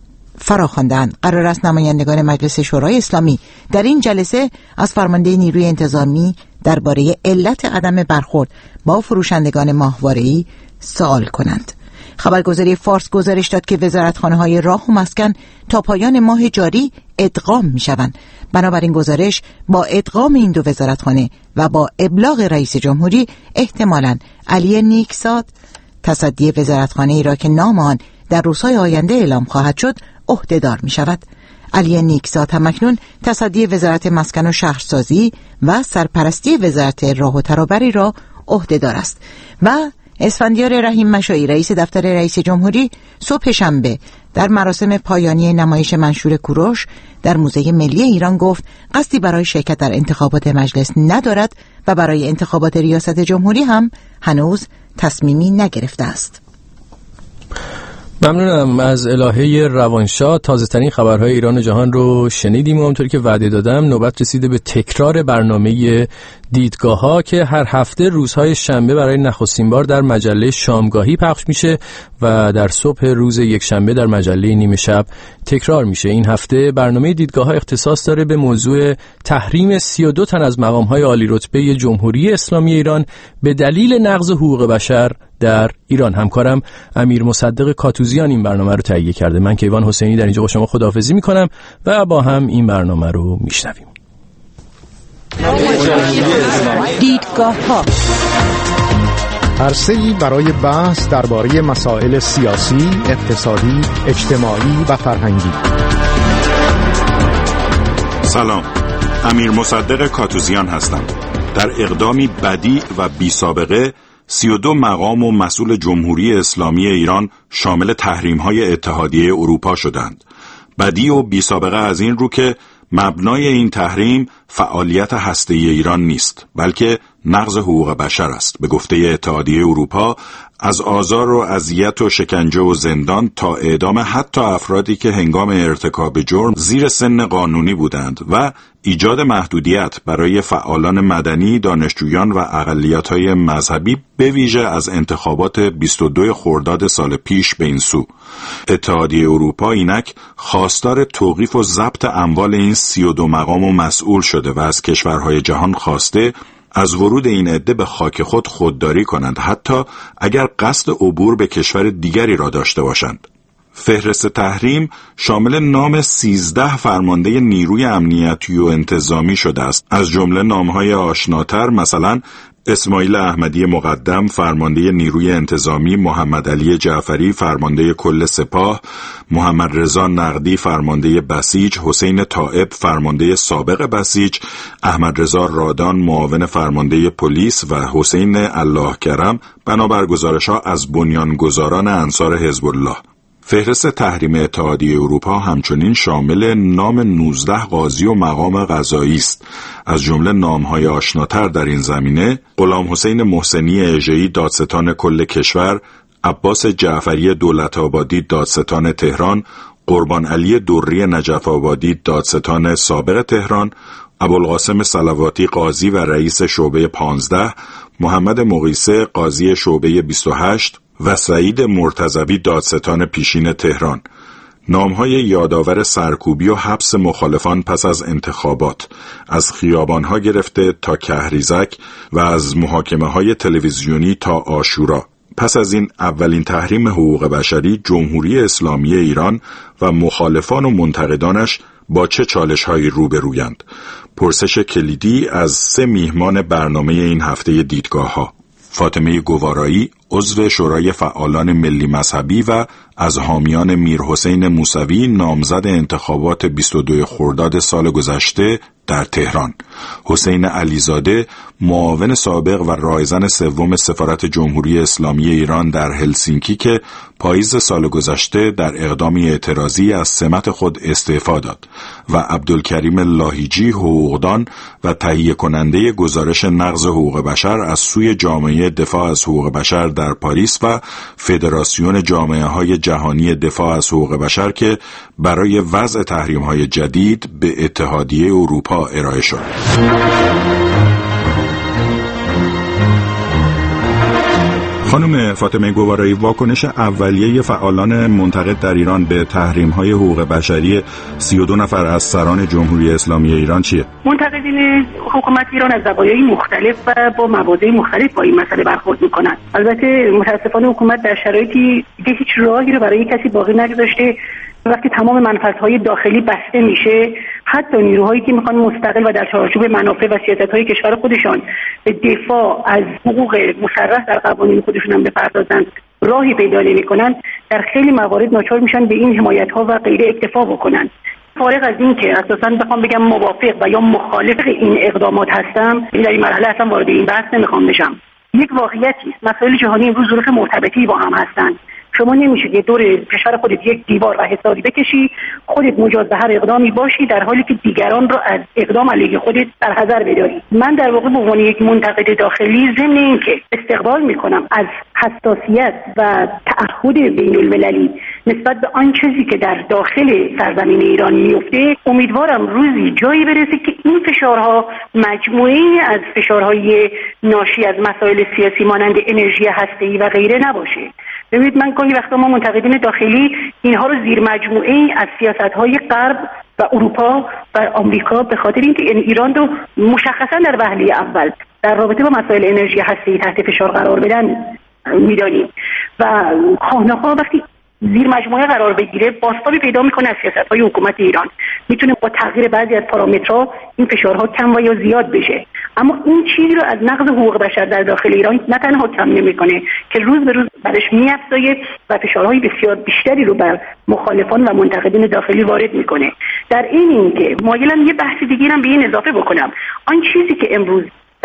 فراخواندند. قرار است نمایندگان مجلس شورای اسلامی در این جلسه از فرمانده نیروی انتظامی درباره علت عدم برخورد با فروشندگان ماهواره‌ای سوال کنند. خبرگزاری فارس گزارش داد که وزارتخانه‌های راه و مسکن تا پایان ماه جاری ادغام می‌شوند. بنابراین گزارش با ادغام این دو وزارتخانه و با ابلاغ رئیس جمهوری احتمالاً علی نیکزاد تصدی وزارتخانه ای را که نام آن در روزهای آینده اعلام خواهد شد عهده‌دار می‌شود. علی نیکزاد همکنون تصدی وزارت مسکن و شهرسازی و سرپرستی وزارت راه و ترابری را عهده‌دار است و اسفندیار رحیم مشایی رئیس دفتر رئیس جمهوری صبح شنبه در مراسم پایانی نمایش منشور کوروش در موزه ملی ایران گفت قصدی برای شرکت در انتخابات مجلس ندارد و برای انتخابات ریاست جمهوری هم هنوز تصمیمی نگرفته است. ممنونم از الهه روانشاد. تازه ترین خبرهای ایران و جهان رو شنیدیم و همونطوری که وعده دادم نوبت رسیده به تکرار برنامه دیدگاه ها که هر هفته روزهای شنبه برای نخستین بار در مجله شامگاهی پخش میشه و در صبح روز یک شنبه در مجله نیمه شب تکرار میشه. این هفته برنامه دیدگاه ها اختصاص داره به موضوع تحریم سی و دو تن از مقام های عالی رتبه جمهوری اسلامی ایران به دلیل نقض حقوق بشر در ایران. همکارم امیر مصدق کاتوزیان این برنامه رو تهیه کرده. من کیوان حسینی در اینجا با شما خداحافظی میکنم و با هم این برنامه رو میشنویم. دیدگاه ها عرصه‌ای برای بحث درباره مسائل سیاسی، اقتصادی، اجتماعی و فرهنگی. سلام، امیر مصدق کاتوزیان هستم. در اقدامی بدیع و بی سابقه سی و دو مقام و مسئول جمهوری اسلامی ایران شامل تحریم‌های اتحادیه اروپا شدند. بدیع و بی سابقه از این رو که مبنای این تحریم فعالیت هسته‌ای ایران نیست، بلکه نقض حقوق بشر است. به گفته اتحادیه اروپا از آزار و اذیت و شکنجه و زندان تا اعدام حتی افرادی که هنگام ارتکاب جرم زیر سن قانونی بودند و ایجاد محدودیت برای فعالان مدنی، دانشجویان و اقلیت‌های مذهبی به ویژه از انتخابات بیست و دو خرداد سال پیش به این سو. اتحادیه اروپا اینک خواستار توقیف و ضبط اموال این سی و دو مقام و مسئول شده و از کشورهای جهان خواسته از ورود این عده به خاک خود خودداری کنند، حتی اگر قصد عبور به کشور دیگری را داشته باشند. فهرست تحریم شامل نام سیزده فرمانده نیروی امنیتی و انتظامی شده است، از جمله نامهای آشناتر مثلا اسماعیل احمدی مقدم فرمانده نیروی انتظامی، محمد علی جعفری فرمانده کل سپاه، محمد رضا نقدی فرمانده بسیج، حسین طائب فرمانده سابق بسیج، احمد رضا رادان معاون فرمانده پلیس و حسین الله کرم بنابر گزارش‌ها از بنیانگذاران انصار حزب الله. فهرست تحریم اتحادیه اروپا همچنین شامل نام نوزده قاضی و مقام قضایی است، از جمله نام‌های آشناتر در این زمینه غلام حسین محسنی اژه‌ای دادستان کل کشور، عباس جعفری دولت‌آبادی دادستان تهران، قربان علی دری نجف آبادی دادستان سابق تهران، ابوالقاسم صلواتی قاضی و رئیس شعبه پانزده، محمد مقیسه قاضی شعبه بیست و هشت و سعید مرتضوی دادستان پیشین تهران. نامهای یادآور سرکوبی و حبس مخالفان پس از انتخابات، از خیابانها گرفته تا کهریزک و از محاکمه‌های تلویزیونی تا عاشورا. پس از این اولین تحریم حقوق بشری، جمهوری اسلامی ایران و مخالفان و منتقدانش با چه چالش‌هایی روبرویند؟ پرسش کلیدی از سه میهمان برنامه این هفته دیدگاه‌ها: فاطمه گوارایی، عضو شورای فعالان ملی مذهبی و از حامیان میرحسین موسوی نامزد انتخابات بیست و دو خرداد سال گذشته در تهران، حسین علیزاده معاون سابق و رایزن سوم سفارت جمهوری اسلامی ایران در هلسینکی که پاییز سال گذشته در اقدامی اعتراضی از سمت خود استعفا داد و عبدالکریم لاهیجی حقوقدان و تهیه کننده گزارش نقض حقوق بشر از سوی جامعه دفاع از حقوق بشر در پاریس و فدراسیون جامعه‌های جهانی دفاع از حقوق بشر که برای وضع تحریم‌های جدید به اتحادیه اروپا ارائه شد. خانم فاطمه گوارایی، واکنش اولیه فعالان منتقد در ایران به تحریم‌های حقوق بشری سی و دو نفر از سران جمهوری اسلامی ایران چیه؟ منتقدین حکومت ایران از زوایای مختلف و با مواضع مختلف با این مسئله برخورد می‌کنند. البته متأسفانه حکومت در شرایطی دیگه هیچ راهی رو برای کسی باقی نگذاشته. وقتی تمام منفعت‌های داخلی بسته میشه، حتی نیروهایی که میخوان مستقل و در چارچوب منافع و سیاست‌های کشور خودشان به دفاع از حقوق مصرح در قوانین خودشون هم بپردازن، راهی پیدا نمی‌کنن، در خیلی موارد ناچار میشن به این حمایت‌ها و غیره اکتفا بکنن. فارغ از این که اساساً بخوام بگم موافق و یا مخالف این اقدامات هستم، در این مرحله اصلا وارد این بحث نمیخوام بشم. یک واقعیتی است، مسائل جهانی امروز ظروف مرتبطی با هم هستند. شما نمیشه که دور کشور خودت یک دیوار و حصاری بکشی، خودت مجاز به هر اقدامی باشی در حالی که دیگران را از اقدام علیه خودت در حذر بداری. من در واقع به عنوان یک منتقد داخلی ضمن اینکه استقبال میکنم از حساسیت و تعهد بین المللی نسبت به آن چیزی که در داخل سرزمین ایران میفته، امیدوارم روزی جایی برسه که این فشارها مجموعه‌ای از فشارهای ناشی از مسائل سیاسی مانند انرژی هسته‌ای و غیره نباشه. ببینید، من گاهی وقتا ما منتقدین داخلی اینها رو زیر مجموعه ای از سیاست‌های غرب و اروپا و آمریکا به خاطر اینکه ایران رو مشخصا در وهله اول در رابطه با مسائل انرژی هسته‌ای تحت فشار قرار بدن میدانیم و خانه‌ها وقتی زیر مجموعه قرار بگیره بازتابی پیدا میکنه از سیاست‌های حکومت ایران. میتونه با تغییر بعضی از پارامترها این فشارها کم و یا زیاد بشه، اما این چیزی رو از نقض حقوق بشر در داخل ایران نه تنها کم نمیکنه که روز به روز برش میافزاید و فشارهای بسیار بیشتری رو بر مخالفان و منتقدین داخلی وارد میکنه. در این اینکه مایلم یه بحث دیگه هم به این اضافه بکنم، آن چیزی که امروز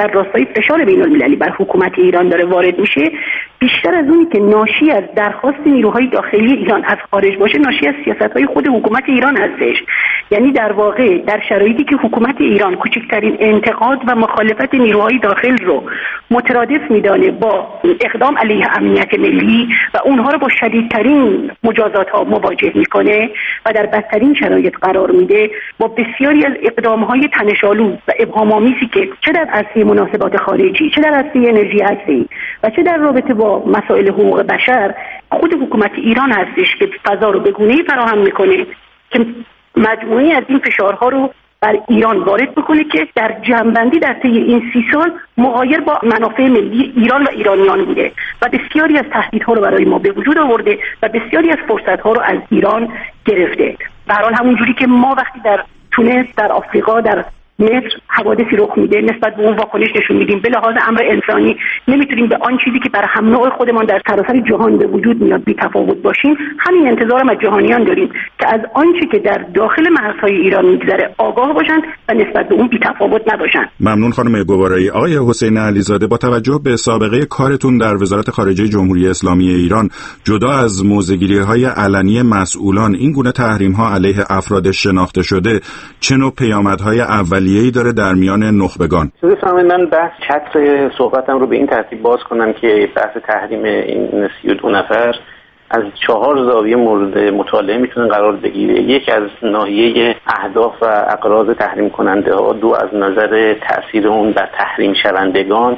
در راستای فشار بین‌المللی بر حکومت ایران داره وارد میشه، بیشتر از اونی که ناشی از درخواست نیروهای داخلی ایران از خارج باشه، ناشی از سیاست‌های خود حکومت ایران هستش. یعنی در واقع در شرایطی که حکومت ایران کوچکترین انتقاد و مخالفت نیروهای داخل رو مترادف میدانه با اقدام علیه امنیت ملی و اونها رو با شدیدترین مجازات‌ها مواجه میکنه و در بدترین شرایط قرار میده، با بسیاری از اقدام‌های تنش‌آلود و ابهام‌آمیزی که چه در عرصه مناسبات خارجی، چه در عرصه انرژی هسته‌ای و چه در رابطه با مسائل حقوق بشر، خود حکومت ایران هستش که فضا رو به گونه‌ای فراهم میکنه که مجموعه از این فشارها رو بر ایران وارد بکنه که در جمع‌بندی در طی این سی سال مغایر با منافع ملی ایران و ایرانیان بوده و بسیاری از تهدیدها رو برای ما به وجود آورده و بسیاری از فرصت‌ها رو از ایران گرفته. به هر حال همونجوری که ما وقتی در تونس، در آفریقا، در مصر حوادثی رخ میده نسبت به اون واکنش نشون میدیم، به لحاظ امر انسانی نمیتونیم به آن چیزی که برای هم نوع خودمان در سراسر جهان به وجود میاد بی تفاوت باشیم. همین انتظارم از جهانیان داریم که از آنچه که در داخل مرزهای ایران میگذره آگاه باشند و نسبت به اون بی تفاوت نباشند. ممنون خانم گوارایی. آقای حسین علیزاده، با توجه به سابقه کارتون در وزارت خارجه جمهوری اسلامی ایران، جدا از موضع‌گیری‌های علنی مسئولان، این گونه تحریم‌ها علیه افراد شناخته شده چه نوع پیامدهای اولیه‌ای داره در میان نخبگان؟ دوستان، من بحث چتر صحبتم رو به این ترتیب باز کنم که بحث تحریم این سی و دو نفر از چهار زاویه مورد مطالعه میتونه قرار بگیره. یک از ناحیه اهداف و اغراض تحریم کننده ها، دو از نظر تأثیر اون بر تحریم شوندگان،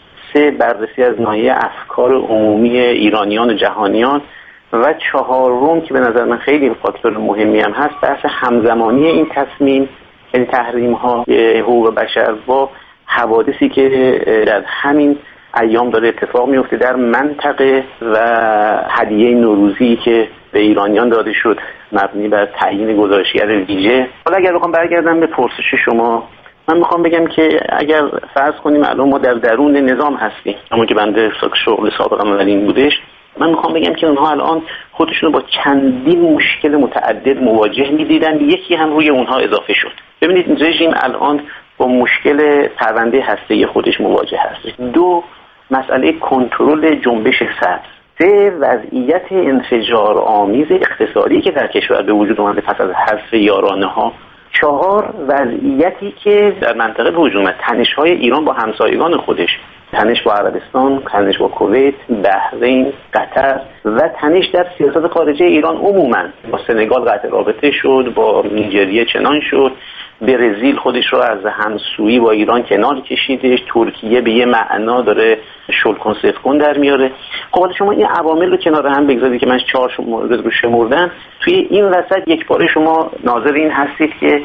سه بررسی از ناحیه افکار عمومی ایرانیان و جهانیان و چهارم که به نظر من خیلی فاکتور مهمی هم هست، بحث همزمانی این تصمیم، این تحریم ها حقوق بشر با حوادثی که در همین ایام داره اتفاق میفته در منطقه و هدیه نوروزی که به ایرانیان داده شد مبنی بر تعیین گزارشگر ویژه. حالا اگر بخوام برگردم به پرسش شما، من میخوام بگم که اگر فرض کنیم الان ما در درون نظام هستیم، اما که بنده شغل سابقم این بودش، من میخوام بگم که اونها الان خودشون با چندین مشکل متعدد مواجه میدیدن، یکی هم روی اونها اضافه شد. ببینید رژیم الان با مشکل پرونده هسته‌ای خودش مواجه هست. دو، مسئله کنترل جنبش سبز. سه، وضعیت انفجار آمیز اقتصادی که در کشور به وجود اومده پس از حذف یارانه ها. چهار، وضعیتی که در منطقه به وجود اومد، تنش‌های ایران با همسایگان خودش، تنش با عربستان، تنش با کویت، بحرین، قطر و تنش در سیاست خارجه ایران عموما. با سنگال قطع رابطه شد، با نیجریه چنان شد، برزیل خودش رو از همسویی با ایران کنار کشیدش، ترکیه به یه معنا داره شلکن سفکن در میاره. خب حالا شما این عوامل رو کنار هم بگذارید که من چهار مورد رو شمردم، توی این وسط یک باره شما ناظر این هستید که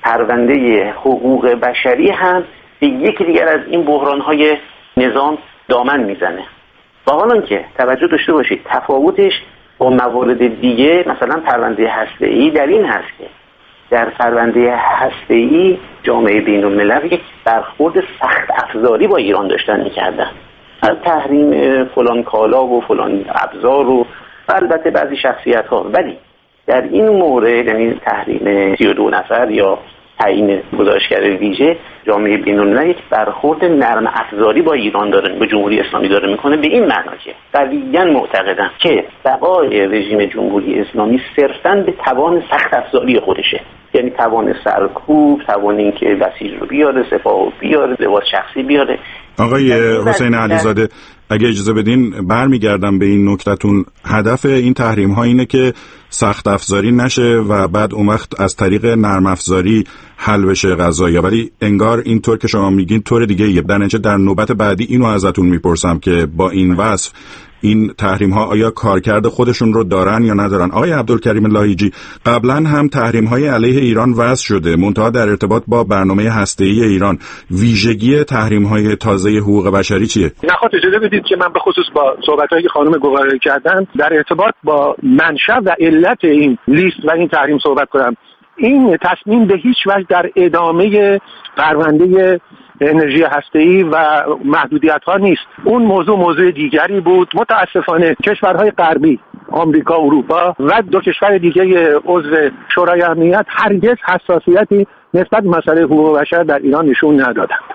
پرونده حقوق بشری هم به یکی دیگر از این بحران‌های نظام دامن میزنه. و حالا که توجه داشته باشید تفاوتش با موارد دیگه، مثلا پرونده هسته‌ای در این هست که در پرونده هسته‌ای جامعه بین‌المللی برخورد سخت افزاری با ایران داشتن می‌کردن، از تحریم فلان کالا و فلان ابزار و البته بعضی شخصیت‌ها. ولی در این مورد، یعنی تحریم سی و دو نفر یا تعیین گزارشگر ویژه، جامعه بین‌المللی یک برخورد نرم افزاری با ایران داره، با جمهوری اسلامی داره میکنه، به این معنا که قویاً معتقدن که بقای رژیم جمهوری اسلامی صرفاً به توان سخت افزاری خودشه، یعنی توان سرکوب، توان اینکه بسیج رو بیاره، سپاه رو بیاره، لباس شخصی بیاره. آقای حسین علیزاده، اگه اجازه بدین برمیگردم به این نکته‌تون. هدف این تحریم ها اینه که سخت افزاری نشه و بعد اون وقت از طریق نرم افزاری حل بشه قضایا، ولی انگار اینطور که شما میگین طور دیگه یه. در نتیجه در نوبت بعدی اینو ازتون میپرسم که با این وصف این تحریم ها آیا کارکرد خودشون رو دارن یا ندارن؟ آقای عبدالکریم لاهیجی، قبلا هم تحریم های علیه ایران وضع شده، منتها در ارتباط با برنامه هسته‌ای ایران. ویژگی تحریم های تازه حقوق بشری چیه؟ نخواهد اجازه بدید که من به خصوص با صحبت‌های خانم گوارایی کردن در ارتباط با منشأ و علت این لیست و این تحریم صحبت کنم. این تصمیم به هیچ وجه در ادامه پرونده انرژی هسته‌ای و محدودیت‌ها نیست. اون موضوع موضوع دیگری بود. متاسفانه کشورهای غربی، آمریکا، اروپا و دو کشور دیگه عضو شورای امنیت هرگز حساسیتی نسبت به مسئله حقوق بشر در ایران نشون ندادند.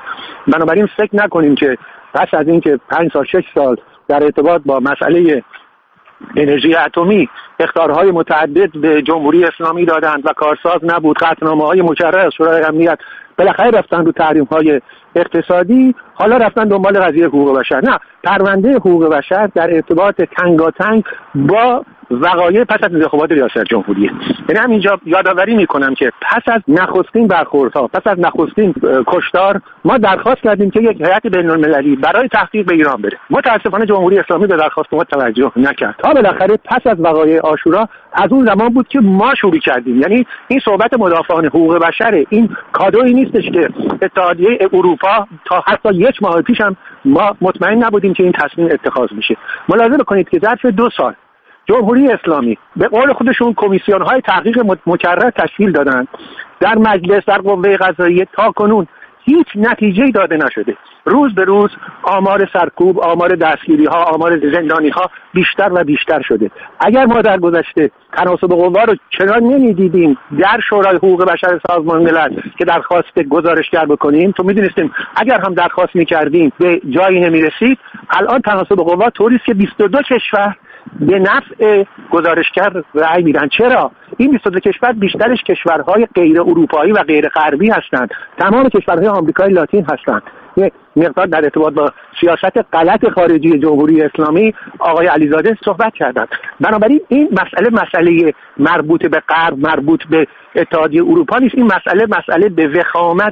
بنابراین فکر نکنیم که پس از اینکه پنج سال شش سال در ارتباط با مسئله انرژی اتمی اخطارهای متعدد به جمهوری اسلامی دادند و کارساز نبود، قطعنامه‌های مکرر از شورای امنیت، بالاخره رفتن رو تحریم‌های اقتصادی، حالا رفتن دنبال قضیه حقوق بشر. نه، پرونده حقوق بشر در ارتباط تنگاتنگ با وقایع پس از انتخابات ریاست جمهوری. یعنی همینجا یادآوری میکنم که پس از نخستین برخوردها، پس از نخستین کشتار، ما درخواست کردیم که یک هیئت بین‌المللی برای تحقیق به ایران بره. متاسفانه جمهوری اسلامی به درخواست ما توجه نکرد. تا بالاخره پس از وقایع عاشورا از اون زمان بود که ما شروع کردیم. یعنی این صحبت مدافعان حقوق بشر، این کادویی نیستش که اتحادیه اروپا تا حتی یک ماه پیش هم ما مطمئن نبودیم که این تصمیم اتخاذ میشه. ملاحظه بکنید که ظرف دو سال جمهوری اسلامی به قول خودشون کمیسیون‌های تحقیق مکرر تشکیل دادن، در مجلس، در قوه قضاییه، تا کنون هیچ نتیجه‌ای داده نشده. روز به روز آمار سرکوب، آمار دستگیری‌ها، آمار زندانی‌ها بیشتر و بیشتر شده. اگر ما در گذشته تناسب قوا رو چنان نمی‌دیدیم در شورای حقوق بشر سازمان ملل که درخواست گزارشگر بکنیم، تو می‌دونستیم اگر هم درخواست می‌کردیم به جایی نمی‌رسید. الان تناسب قوا طوری است که بیست و دو کشور به نفع گزارشگر رأی میدن. چرا؟ این بیست و دو کشور بیشترش کشورهای غیر اروپایی و غیر غربی هستند. تمام کشورهای آمریکای لاتین هستند. یک مقدار در ارتباط با سیاست غلط خارجی جمهوری اسلامی آقای علیزاده صحبت کردند. بنابراین این مسئله مسئله مربوط به غرب، مربوط به اتحادیه اروپا نیست. این مسئله مسئله به وخامت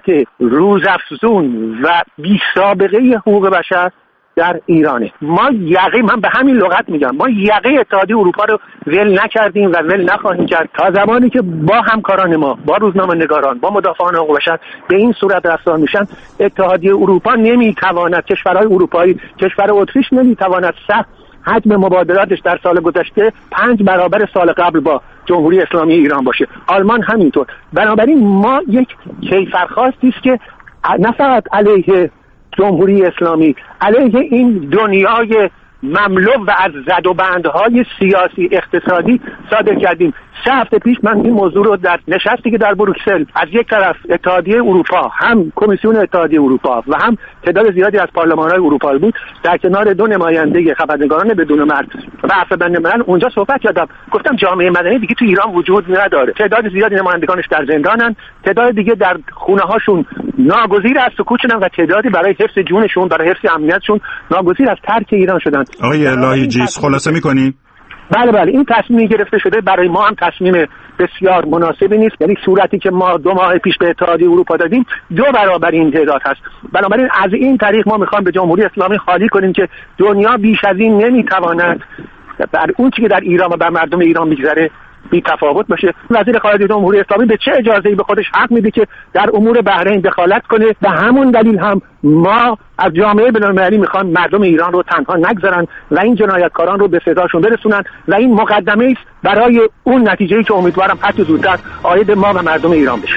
روزافزون و بی سابقه حقوق بشر در ایرانه. ما یقه، من به همین لغت میگم، ما یقه اتحادیه اروپا رو ول نکردیم و ول نخواهیم کرد تا زمانی که با همکاران ما، با روزنامه‌نگاران، با مدافعان حقوق بشر به این صورت رفتار میشن. اتحادیه اروپا نمیتواند، کشورهای اروپایی، کشور اتریش نمیتواند سهم حجم مبادلاتش در سال گذشته پنج برابر سال قبل با جمهوری اسلامی ایران باشه. آلمان همینطور. بنابراین ما یک کیفرخواستی است که نه فقط علیه جمهوری اسلامی، علیه این دنیای مملو و از زد و بندهای سیاسی اقتصادی صادر کردیم. سه هفته پیش من این موضوع رو در نشستی که در بروکسل از یک طرف اتحادیه اروپا، هم کمیسیون اتحادیه اروپا و هم تعداد زیادی از پارلمان‌های اروپایی بود، در کنار دو نماینده خبرنگاران بدون مرز و عفو بین الملل اونجا صحبت کردم. گفتم جامعه مدنی دیگه تو ایران وجود نداره. تعداد زیادی نمایندگانش در زندانن، تعداد دیگه در خونه‌هاشون ناگزیر از سکوت شدن و تعدادی برای حفظ جونشون، برای حفظ امنیتشون ناگزیر از ترک ایران شدن. آقای لاهیجی خلاصه می‌کنین؟ بله بله، این تصمیمی گرفته شده برای ما هم تصمیم بسیار مناسبی نیست. یعنی صورتی که ما دو ماه پیش به اتحادیه اروپا دادیم دو برابر این تعداد هست. بنابراین از این طریق ما میخوایم به جمهوری اسلامی خالی کنیم که دنیا بیش از این نمیتواند بر اون چیزی که در ایران و بر مردم ایران میگذره بی تفاوت باشه. وزیر خارجه جمهوری اسلامی به چه اجازه‌ای به خودش حق میده که در امور بحرین دخالت کنه؟ به همون دلیل هم ما از جامعه بین‌المللی میخوان مردم ایران رو تنها نگذارن و این جنایتکاران رو به سزاشون برسونن و این مقدمه است برای اون نتیجه‌ای که امیدوارم حتی زودتر عاید ما و مردم ایران بشه.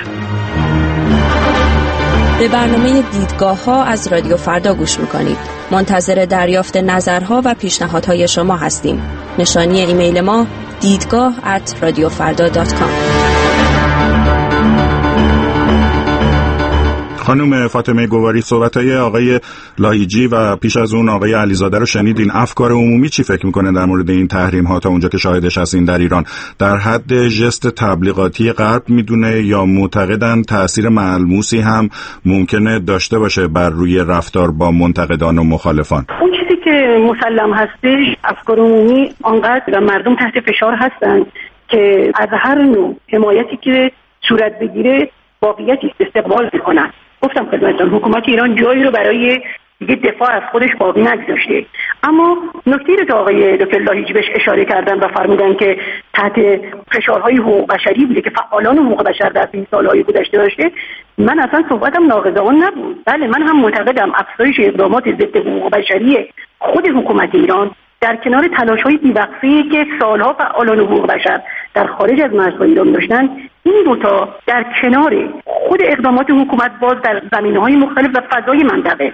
به برنامه دیدگاه ها از رادیو فردا گوش میکنید. منتظر دریافت نظرها و پیشنهادهای شما هستیم. نشانی ایمیل ما دیدگاه ات رادیو فردا دات کام. خانم فاطمه گواری، صحبت‌های آقای لاهیجی و پیش از اون آقای علیزاده رو شنیدین. افکار عمومی چی فکر میکنه در مورد این تحریم‌ها تا اونجا که شاهدش هستین در ایران؟ در حد ژست تبلیغاتی غرب میدونه یا معتقدن تأثیر ملموسی هم ممکنه داشته باشه بر روی رفتار با منتقدان و مخالفان؟ اون چیزی که مسلم هستش، افکار عمومی آنقدر مردم تحت فشار هستن که از هر نوع حمایتی که صورت بگیره واقعیت استقبال میکنن. گفتم خدمتتون حکومت ایران جایی رو برای دیگه دفاع از خودش باقی نگذاشته. اما نکته رو که آقای دکتر لاهیجی بهش اشاره کردن و فرمودن که تحت فشارهای حقوق بشری بوده که فعالان حقوق بشر در این سالهای گذشته داشته، من اصلا صحبتم ناقضان نبود. بله، من هم معتقدم افزایش اقدامات ضد حقوق بشری خود حکومت ایران در کنار تلاش‌های بی‌وقفه‌ای که سالها فعالان حقوق بشر در خارج از مرزهای ایران داشتن، این دوتا در کنار خود اقدامات حکومت باز در زمینه‌های مختلف و فضای منطقه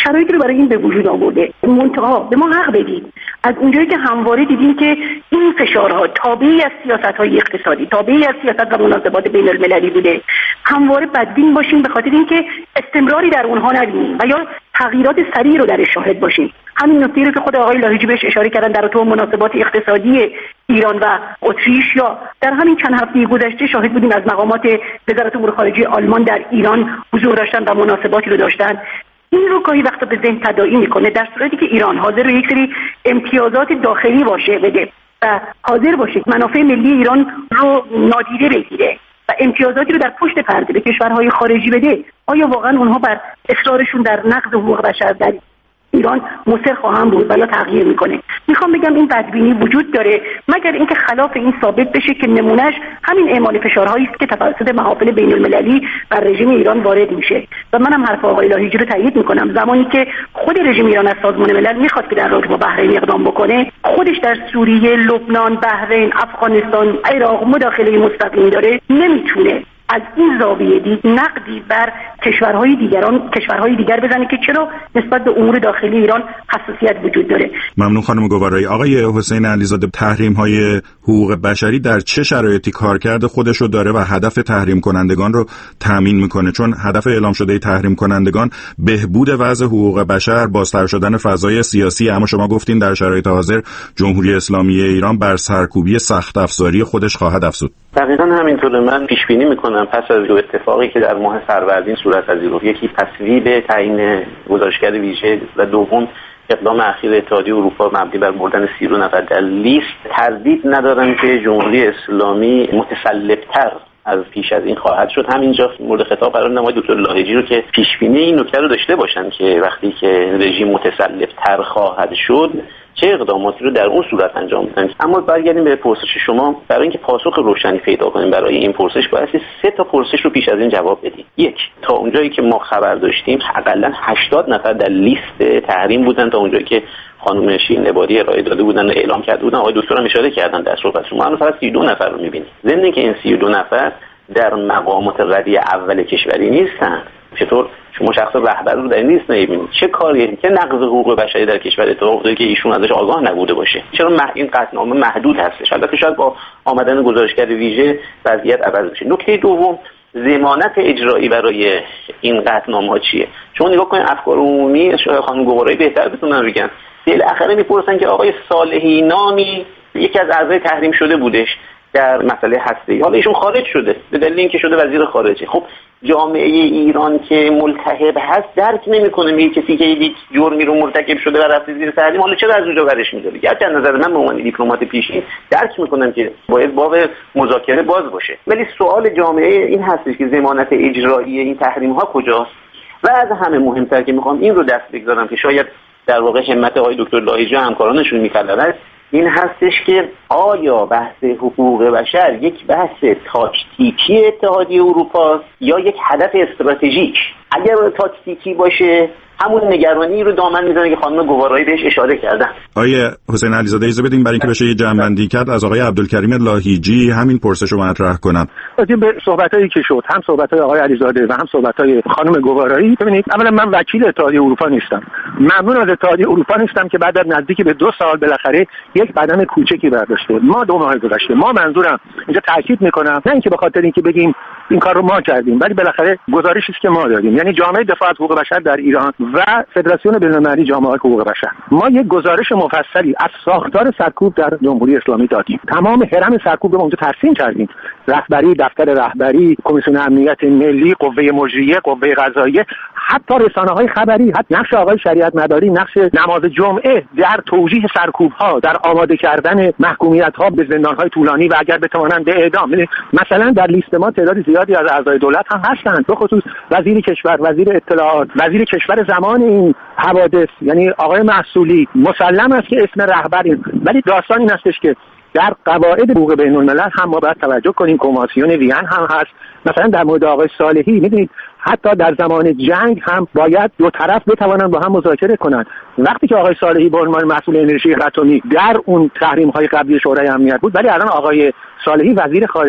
شرایطی رو برای این به وجود آورده. منتها به ما حق بدید از اونجایی که همواره دیدیم که این فشارها تابعی از سیاست‌های اقتصادی، تابعی از سیاست و مناسبات بین المللی بوده، همواره بدبین باشیم به خاطر اینکه استمراری در اونها نبینیم و یا تغییرات سریع رو درش شاهد باشیم. همین نکته رو که خود آقای لاهیجی بهش اشاره کردن در تو مناسبات اقتصادی ایران و اتریش، یا در همین چند هفته گذشته شاهد بودیم از مقامات وزارت امور خارجه آلمان در ایران حضور داشتن و مناسباتی رو داشتن. این رو گاهی وقتا به ذهن تداعی میکنه در صورتی که ایران حاضر رو یک سری امتیازات داخلی باشه بده و حاضر باشه منافع ملی ایران رو نادیده بگیره و امتیازاتی رو در پشت پرده به کشورهای خارجی بده، آیا واقعا اونها بر اصرارشون در نقض حقوق بشر در ایران مصر خواهم بود ولی تغییر میکنه؟ میخوام بگم این بدبینی وجود داره، مگر اینکه خلاف این ثابت بشه که نمونهش همین اعمال فشارهایی است که توسط محافل بین المللی بر رژیم ایران وارد میشه. و منم حرف آقای لاهیجی رو تایید میکنم، زمانی که خود رژیم ایران از سازمان ملل میخواد که در رابطه با بحرین اقدام بکنه، خودش در سوریه، لبنان، بحرین، افغانستان، عراق مداخله مستقیم داره، نمیتونه از این زاویه دید نقدی بر کشورهای دیگران کشورهای دیگر بزنه که چرا نسبت به امور داخلی ایران حساسیت وجود داره. ممنون خانم گوارایی. آقای حسین علیزاده، تحریم‌های حقوق بشری در چه شرایطی کارکرد خودش رو داره و هدف تحریم کنندگان رو تامین میکنه؟ چون هدف اعلام شده تحریم کنندگان بهبود وضع حقوق بشر، بازتر شدن فضای سیاسی، اما شما گفتین در شرایط حاضر جمهوری اسلامی ایران بر سرکوبی سخت افزاری خودش خواهد افزود. دقیقاً همینطوره. من پیش بینی میکنم پس از اتفاقی که در ماه فروردین صورت پذیر، یکی تصویب تعیین گزارشگر ویژه و دوم اقدام اخیر اتحادیه اروپا مبنی بر بردن سی و دو نفر در لیست، تردید ندارم که جمهوری اسلامی متسلب‌تر از پیش از این خواهد شد. همینجا مورد خطاب قرار نمای دکتر لاهیجی رو که پیش بینی این نکته رو داشته باشن که وقتی که رژیم متسلب‌تر خواهد شد چه اقداماتی رو در اون صورت انجام بدن. اما برگردیم به پرسش شما. برای اینکه پاسخ روشنی پیدا کنیم برای این پرسش باید سه تا پرسش رو پیش از این جواب بدیم. یک، تا اونجایی که ما خبر داشتیم حداقل هشتاد نفر در لیست تحریم بودن، تا اونجایی که خانم شیرین عبادی ارائه داده بودن و اعلام کرده بودن. آقای دکتر هم اشاره کردن در صحبتشون. ما الان فقط سی و دو نفر رو می‌بینیم. ضمن اینکه این سی و دو نفر در مقامات ردیع اول کشوری نیستن. چطور شما شخص رهبر رو در این لیست نمی‌بینید؟ چه کاریه که نقض حقوق بشری در کشور اتفاق افتاده که ایشون ازش آگاه نبوده باشه؟ چرا این قطعنامه محدود هستش؟ البته شاید با آمدن گزارشگر ویژه وضعیت عوض بشه. نکته دوم، ضمانت اجرایی برای این قطعنامه‌ها چیه؟ شما نگاه کنید افکار عمومی، شاید خانم گوارایی بهتر بتونن بگن، بالاخره میپرسن که آقای صالحی نامی یکی از اعضای تحریم شده بودش در مسئله هسته‌ای، حالا ایشون خارج شده به دلیل اینکه شده وزیر خارجه. خب جامعه ایران که ملتهب هست درک نمیکنه می کسی که یک جرمی رو مرتکب شده و رفته زیر تحریم حالا چرا از اونجا برش می‌داره. گرچه از نظر من به عنوان دیپلمات پیشین درک میکنم که باید باب مذاکره باز باشه، ولی سوال جامعه این هستش که ضمانت اجرایی این تحریم ها کجاست؟ و از همه مهمتر که میخوام این رو دست بگذارم که شاید در واقع همت آقای دکتر لاهیجی همکارانشون می‌طلبه، این هستش که آیا بحث حقوق بشر یک بحث تاکتیکی اتحادیه اروپا یا یک هدف استراتژیک؟ اگر تاکتیکی باشه همون نگرانی رو دامن میزنه که خانم گوارایی بهش اشاره کردن. آیه حسین علیزاده اجازه بدیم برای اینکه بشه یه جمع‌بندی کرد از آقای عبدالکریم لاهیجی همین پرسش رو مطرح کنم. راجع به صحبتایی که شد، هم صحبتای آقای علیزاده و هم صحبتای خانم گوارایی، ببینید اولا من وکیل اتحادیه اروپا نیستم. ممنون از اتحادیه اروپا نیستم که بعد از نزدیک به دو سال بالاخره یک قدم کوچکی برداشته. ما دو ماه گذشته، ما منظورم اینجا تاکید میکنم نه اینکه به خاطر اینکه بگیم این کار رو ما کردیم، ولی بالاخره گزارشی است که ما دادیم، یعنی جامعه دفاع از حقوق بشر در ایران و فدراسیون بین‌المللی جامعه حقوق بشر، ما یک گزارش مفصلی از ساختار سرکوب در جمهوری اسلامی دادیم. تمام هرم سرکوب رو اونجا ترسیم کردیم، رهبری، دفتر رهبری، کمیسیون امنیت ملی، قوه مجریه، قوه قضاییه، حتی رسانه‌های خبری، حتی نقش آقای شریعت مداری، نقش نماز جمعه در توجیه سرکوب‌ها، در آماده کردن محکومیت‌ها به زندان‌های طولانی و اگر بتوانند به اعدام. مثلا در لیست ما تعداد زیادی از اعضای دولت هم هستند، به خصوص وزیر کشور، وزیر اطلاعات، وزیر کشور زمان این حوادث، یعنی آقای محصولی. مسلم است که اسم رهبر این، ولی داستان این هستش که در قواعد حقوق بین الملل هم ما باید توجه کنیم. کنوانسیون وین هم هست. مثلا در مورد آقای صالحی میدونید حتی در زمان جنگ هم باید دو طرف بتوانند با هم مذاکره کنند. وقتی که آقای صالحی به عنوان مسئول انرژی اتمی در اون تحریم‌های قبلی شورای امنیت بود، ولی الان آقای صالحی وزیر خارجه است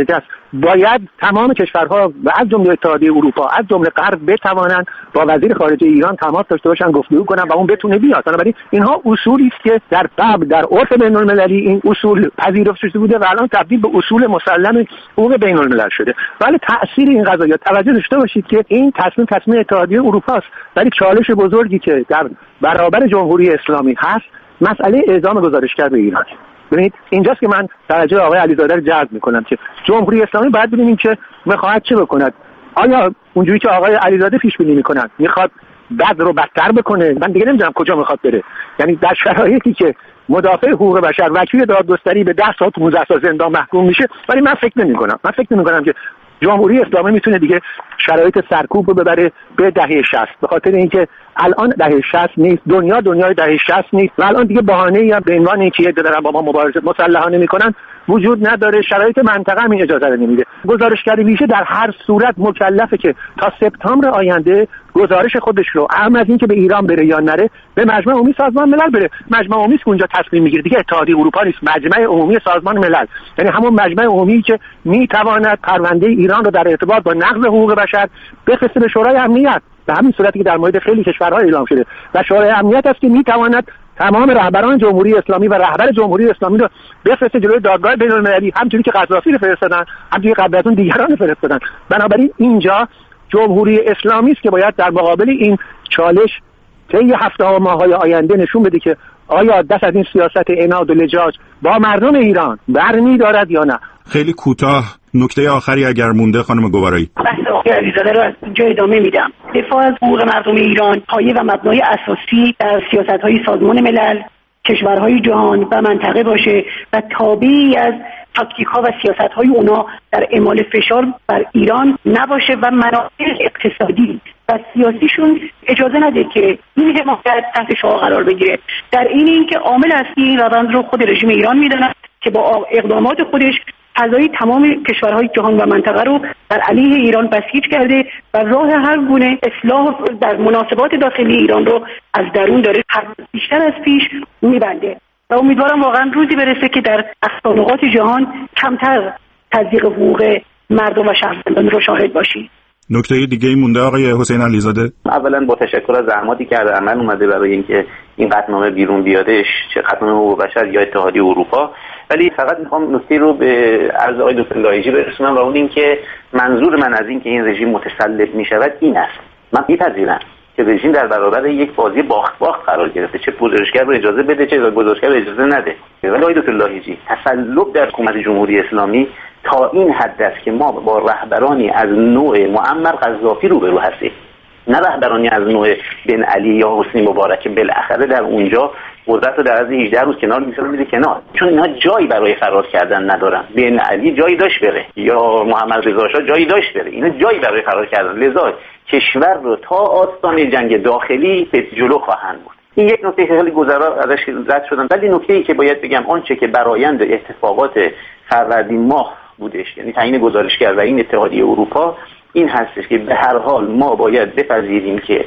باید تمام کشورها و از جمله اتحادیه اروپا، از جمله غرب بتوانند با وزیر خارجه ایران تماس داشته باشن، گفتگو کنن و اون بتونه بیاد. بنابراین اینها اصولی است که در قبل در عرف بین‌المللی این اصول پذیرفته شده بوده و الان تبدیل به اصول مسلم حقوق بین‌الملل شده. ولی تأثیر این قضايا توجه داشته باشید که این تصمیم تصمیم اتحادیه اروپا است، ولی چالش بزرگی که در برابر جمهوری اسلامی هست مسئله اعزام گزارشگر به ایران. ببینید اینجاست که من توجه آقای علیزاده رو جلب میکنم که جمهوری اسلامی باید ببینیم که میخواد چه بکند. آیا اونجوری که آقای علیزاده پیش بینی میکنن میخواد بد رو بدتر بکنه؟ من دیگه نمیدونم کجا میخواد بره. یعنی در شرایطی که مدافع حقوق بشر وکیل دادگستری به ده سال پانزده سال زندان محکوم میشه، ولی من فکر نمیکنم من فکر نمیکنم که جمهوری اسلامی میتونه دیگه شرایط سرکوب رو ببره به دهه شصت، به خاطر اینکه الان دهه شصت نیست، دنیا دنیای دهه شصت نیست و الان دیگه بهانه‌ای هم به عنوان اینکه یه دارن با ما مبارزه مسلحانه میکنن وجود نداره. شرایط منطقه هم این اجازه رو نمیده. گزارشگر ویژه در هر صورت مکلفه که تا سپتامبر آینده گزارش خودش رو، اهم از این که به ایران بره یا نره، به مجمع عمومی سازمان ملل بره. مجمع عمومی که اونجا تصمیم میگیره، دیگه اتحادیه اروپا نیست، مجمع عمومی سازمان ملل، یعنی همون مجمع عمومی که میتواند پرونده ایران رو در ارتباط با نقض حقوق بشر بفرسته به شورای امنیت، به همین صورتی که در مورد خیلی کشورها اعلام شده. و شورای امنیت است که میتواند تمام رهبران جمهوری اسلامی و رهبر جمهوری اسلامی رو بفرسته جلوی دادگاه بین‌المللی، همونجوری که قذافی رو فرستادن، همونجوری قبل از اون دیگران رو فرستادن. بنابراین اینجا جمهوری اسلامی است که باید در مقابل این چالش طی هفته ها و ماه‌های آینده نشون بده که آیا دست از این سیاست عناد و لجاج با مردم ایران برمی‌دارد یا نه. خیلی کوتاه نکته آخری اگر مونده خانم گوارایی. بحث آقای علیزاده رو از اینجا ادامه میدم. دفاع از حقوق مردم ایران پایه و مبنای اساسی در سیاست‌های سازمان ملل، کشورهای جهان و منطقه باشه و تابعی از تاکتیک‌ها و سیاست‌های اونا در اعمال فشار بر ایران نباشه و منافع اقتصادی و سیاسیشون اجازه نده که این حمایت تحت شعار قرار بگیره. در این اینکه عامل اصلی این روند رو خود رژیم ایران میدونه که با اقدامات خودش فضای تمام کشورهای جهان و منطقه رو در علیه ایران بسیج کرده و راه هر گونه اصلاح در مناسبات داخلی ایران رو از درون داره بیشتر از پیش میبنده و امیدوارم واقعا روزی برسه که در اقصانقاط جهان کمتر تضییق حقوق مردم و شهروندان رو شاهد باشیم. نکته دیگه مونده آقای حسین علیزاده؟ اولا با تشکر از زحماتی که در عمل اومده برای اینکه این قطعنامه بیرون بیادش، چه قطعنامه حقوق بشر یا اتحادیه اروپا، ولی فقط میخوام نکته رو به عرض آقای دکتر لاهیجی برسونم و اون این که منظور من از این که این رژیم متسلط میشود این است. من میپذیرم که رژیم در برابر یک بازی باخت باخت قرار گرفته، چه گزارشگر رو اجازه بده چه گزارشگر رو اجازه نده. ولی آقای دکتر لاهیجی، تسلط در حکومت جمهوری اسلامی تا این حد است که ما با رهبرانی از نوع معمر قذافی روبرو هستیم، نه رهبرانی از نوع بن علی یا حسنی مبارک که بالاخره در اونجا قدرت رو در از هجده روز کنار میذاره میره کنار، چون اینا جایی برای فرار کردن ندارن. بن علی جایی داشت بره یا محمد رضا شاه جایی داشت بره، اینا جایی برای فرار کردن، لذا کشور رو تا آستانه جنگ داخلی به جلو خواهند بود. این یک نکته خیلی گذرا ازش رد شدم، ولی نکته‌ای که باید بگم آنچه که برآیند اتفاقات فروردین ماه بودش، یعنی تعیین گزارشگر و این اتحادیه اروپا، این هستش که به هر حال ما باید بپذیریم که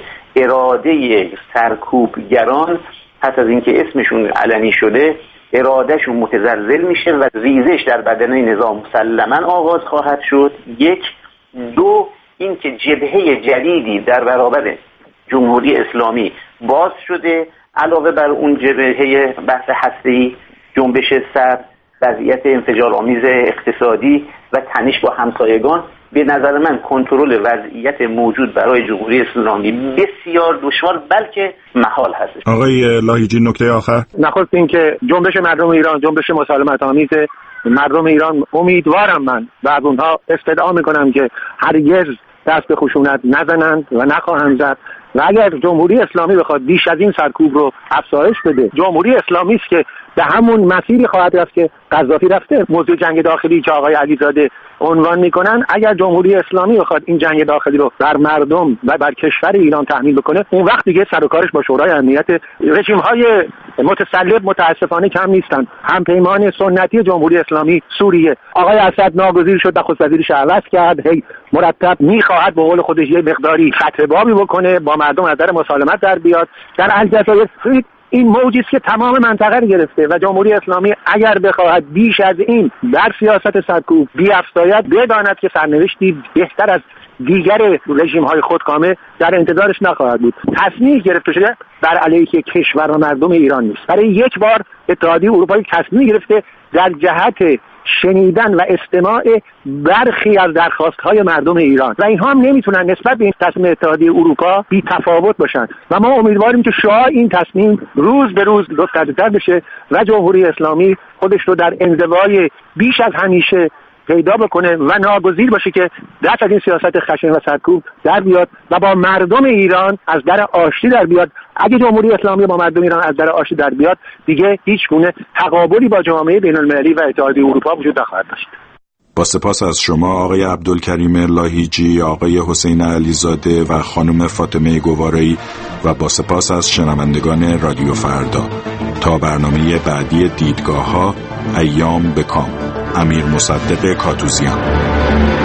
اراده سرکوبگران پس از اینکه اسمشون علنی شده ارادهشون متزلزل میشه و ریزش در بدنه نظام مسلماً آغاز خواهد شد. یک دو اینکه جبهه جدیدی در برابر جمهوری اسلامی باز شده، علاوه بر اون جبهه بحث هسته‌ای، جنبش سرد، وضعیت انفجارآمیز اقتصادی و تنش با همسایگان، به نظر من کنترل وضعیت موجود برای جمهوری اسلامی بسیار دشوار بلکه محال هست. آقای لاهیجی نکته آخر. نخست این که جنبش مردم ایران جنبش مسالمت آمیز مردم ایران، امیدوارم من و از اونها استدعا میکنم که هرگز دست به خشونت نزنند و نخواهند زد و اگر جمهوری اسلامی بخواد بیش از این سرکوب رو افزایش بده، جمهوری اسلامی است که به همون مسیری خواهد رفت که قذافی رفته. موضوع جنگ داخلی که آقای علیزاده عنوان میکنن، اگر جمهوری اسلامی بخواد این جنگ داخلی رو بر مردم و بر کشور ایران تحمیل بکنه، اون وقت دیگه سر و کارش با شورای امنیت. رژیم‌های متسلط متاسفانه کم نیستن. هم پیمان سنتی جمهوری اسلامی سوریه، آقای اسد ناگزیر شد نخست وزیرش عوض کرد، هی مرتب میخواهد به قول خودش یه مقداری خطره‌بابی بکنه با مردم نظر مسالمت در بیاد. در الجزایر این موجی است که تمام منطقه رو گرفته و جمهوری اسلامی اگر بخواهد بیش از این در سیاست سرکوب بیفزاید، بداند که سرنوشتی بهتر از دیگر رژیم های خودکامه در انتظارش نخواهد بود. تصمیم گرفته شده بر علیه کشور و مردم ایران نیست. برای یک بار اتحادیه اروپایی تصمیم گرفته در جهت شنیدن و استماع برخی از درخواست‌های مردم ایران و اینها هم نمیتونن نسبت به این تصمیم اتحادیه اروپا بی تفاوت باشن و ما امیدواریم که شعاع این تصمیم روز به روز گسترده‌تر بشه و جمهوری اسلامی خودش رو در انزوای بیش از همیشه پیدا بکنه و ناگزیر باشه که دست از این سیاست خشن و سرکوب در بیاد و با مردم ایران از در آشتی در بیاد. اگه جمهوری اسلامی با مردم ایران از در آشتی در بیاد، دیگه هیچ گونه تقابلی با جامعه بین‌المللی و اتحادیه اروپا وجود نخواهد داشت. با سپاس از شما آقای عبدالکریم لاهیجی، آقای حسین علیزاده و خانم فاطمه گوارایی و با سپاس از شنوندگان رادیو فردا. تا برنامه بعدی دیدگاه‌ها، ایام بکام. امیر مصدق کاتوزیان.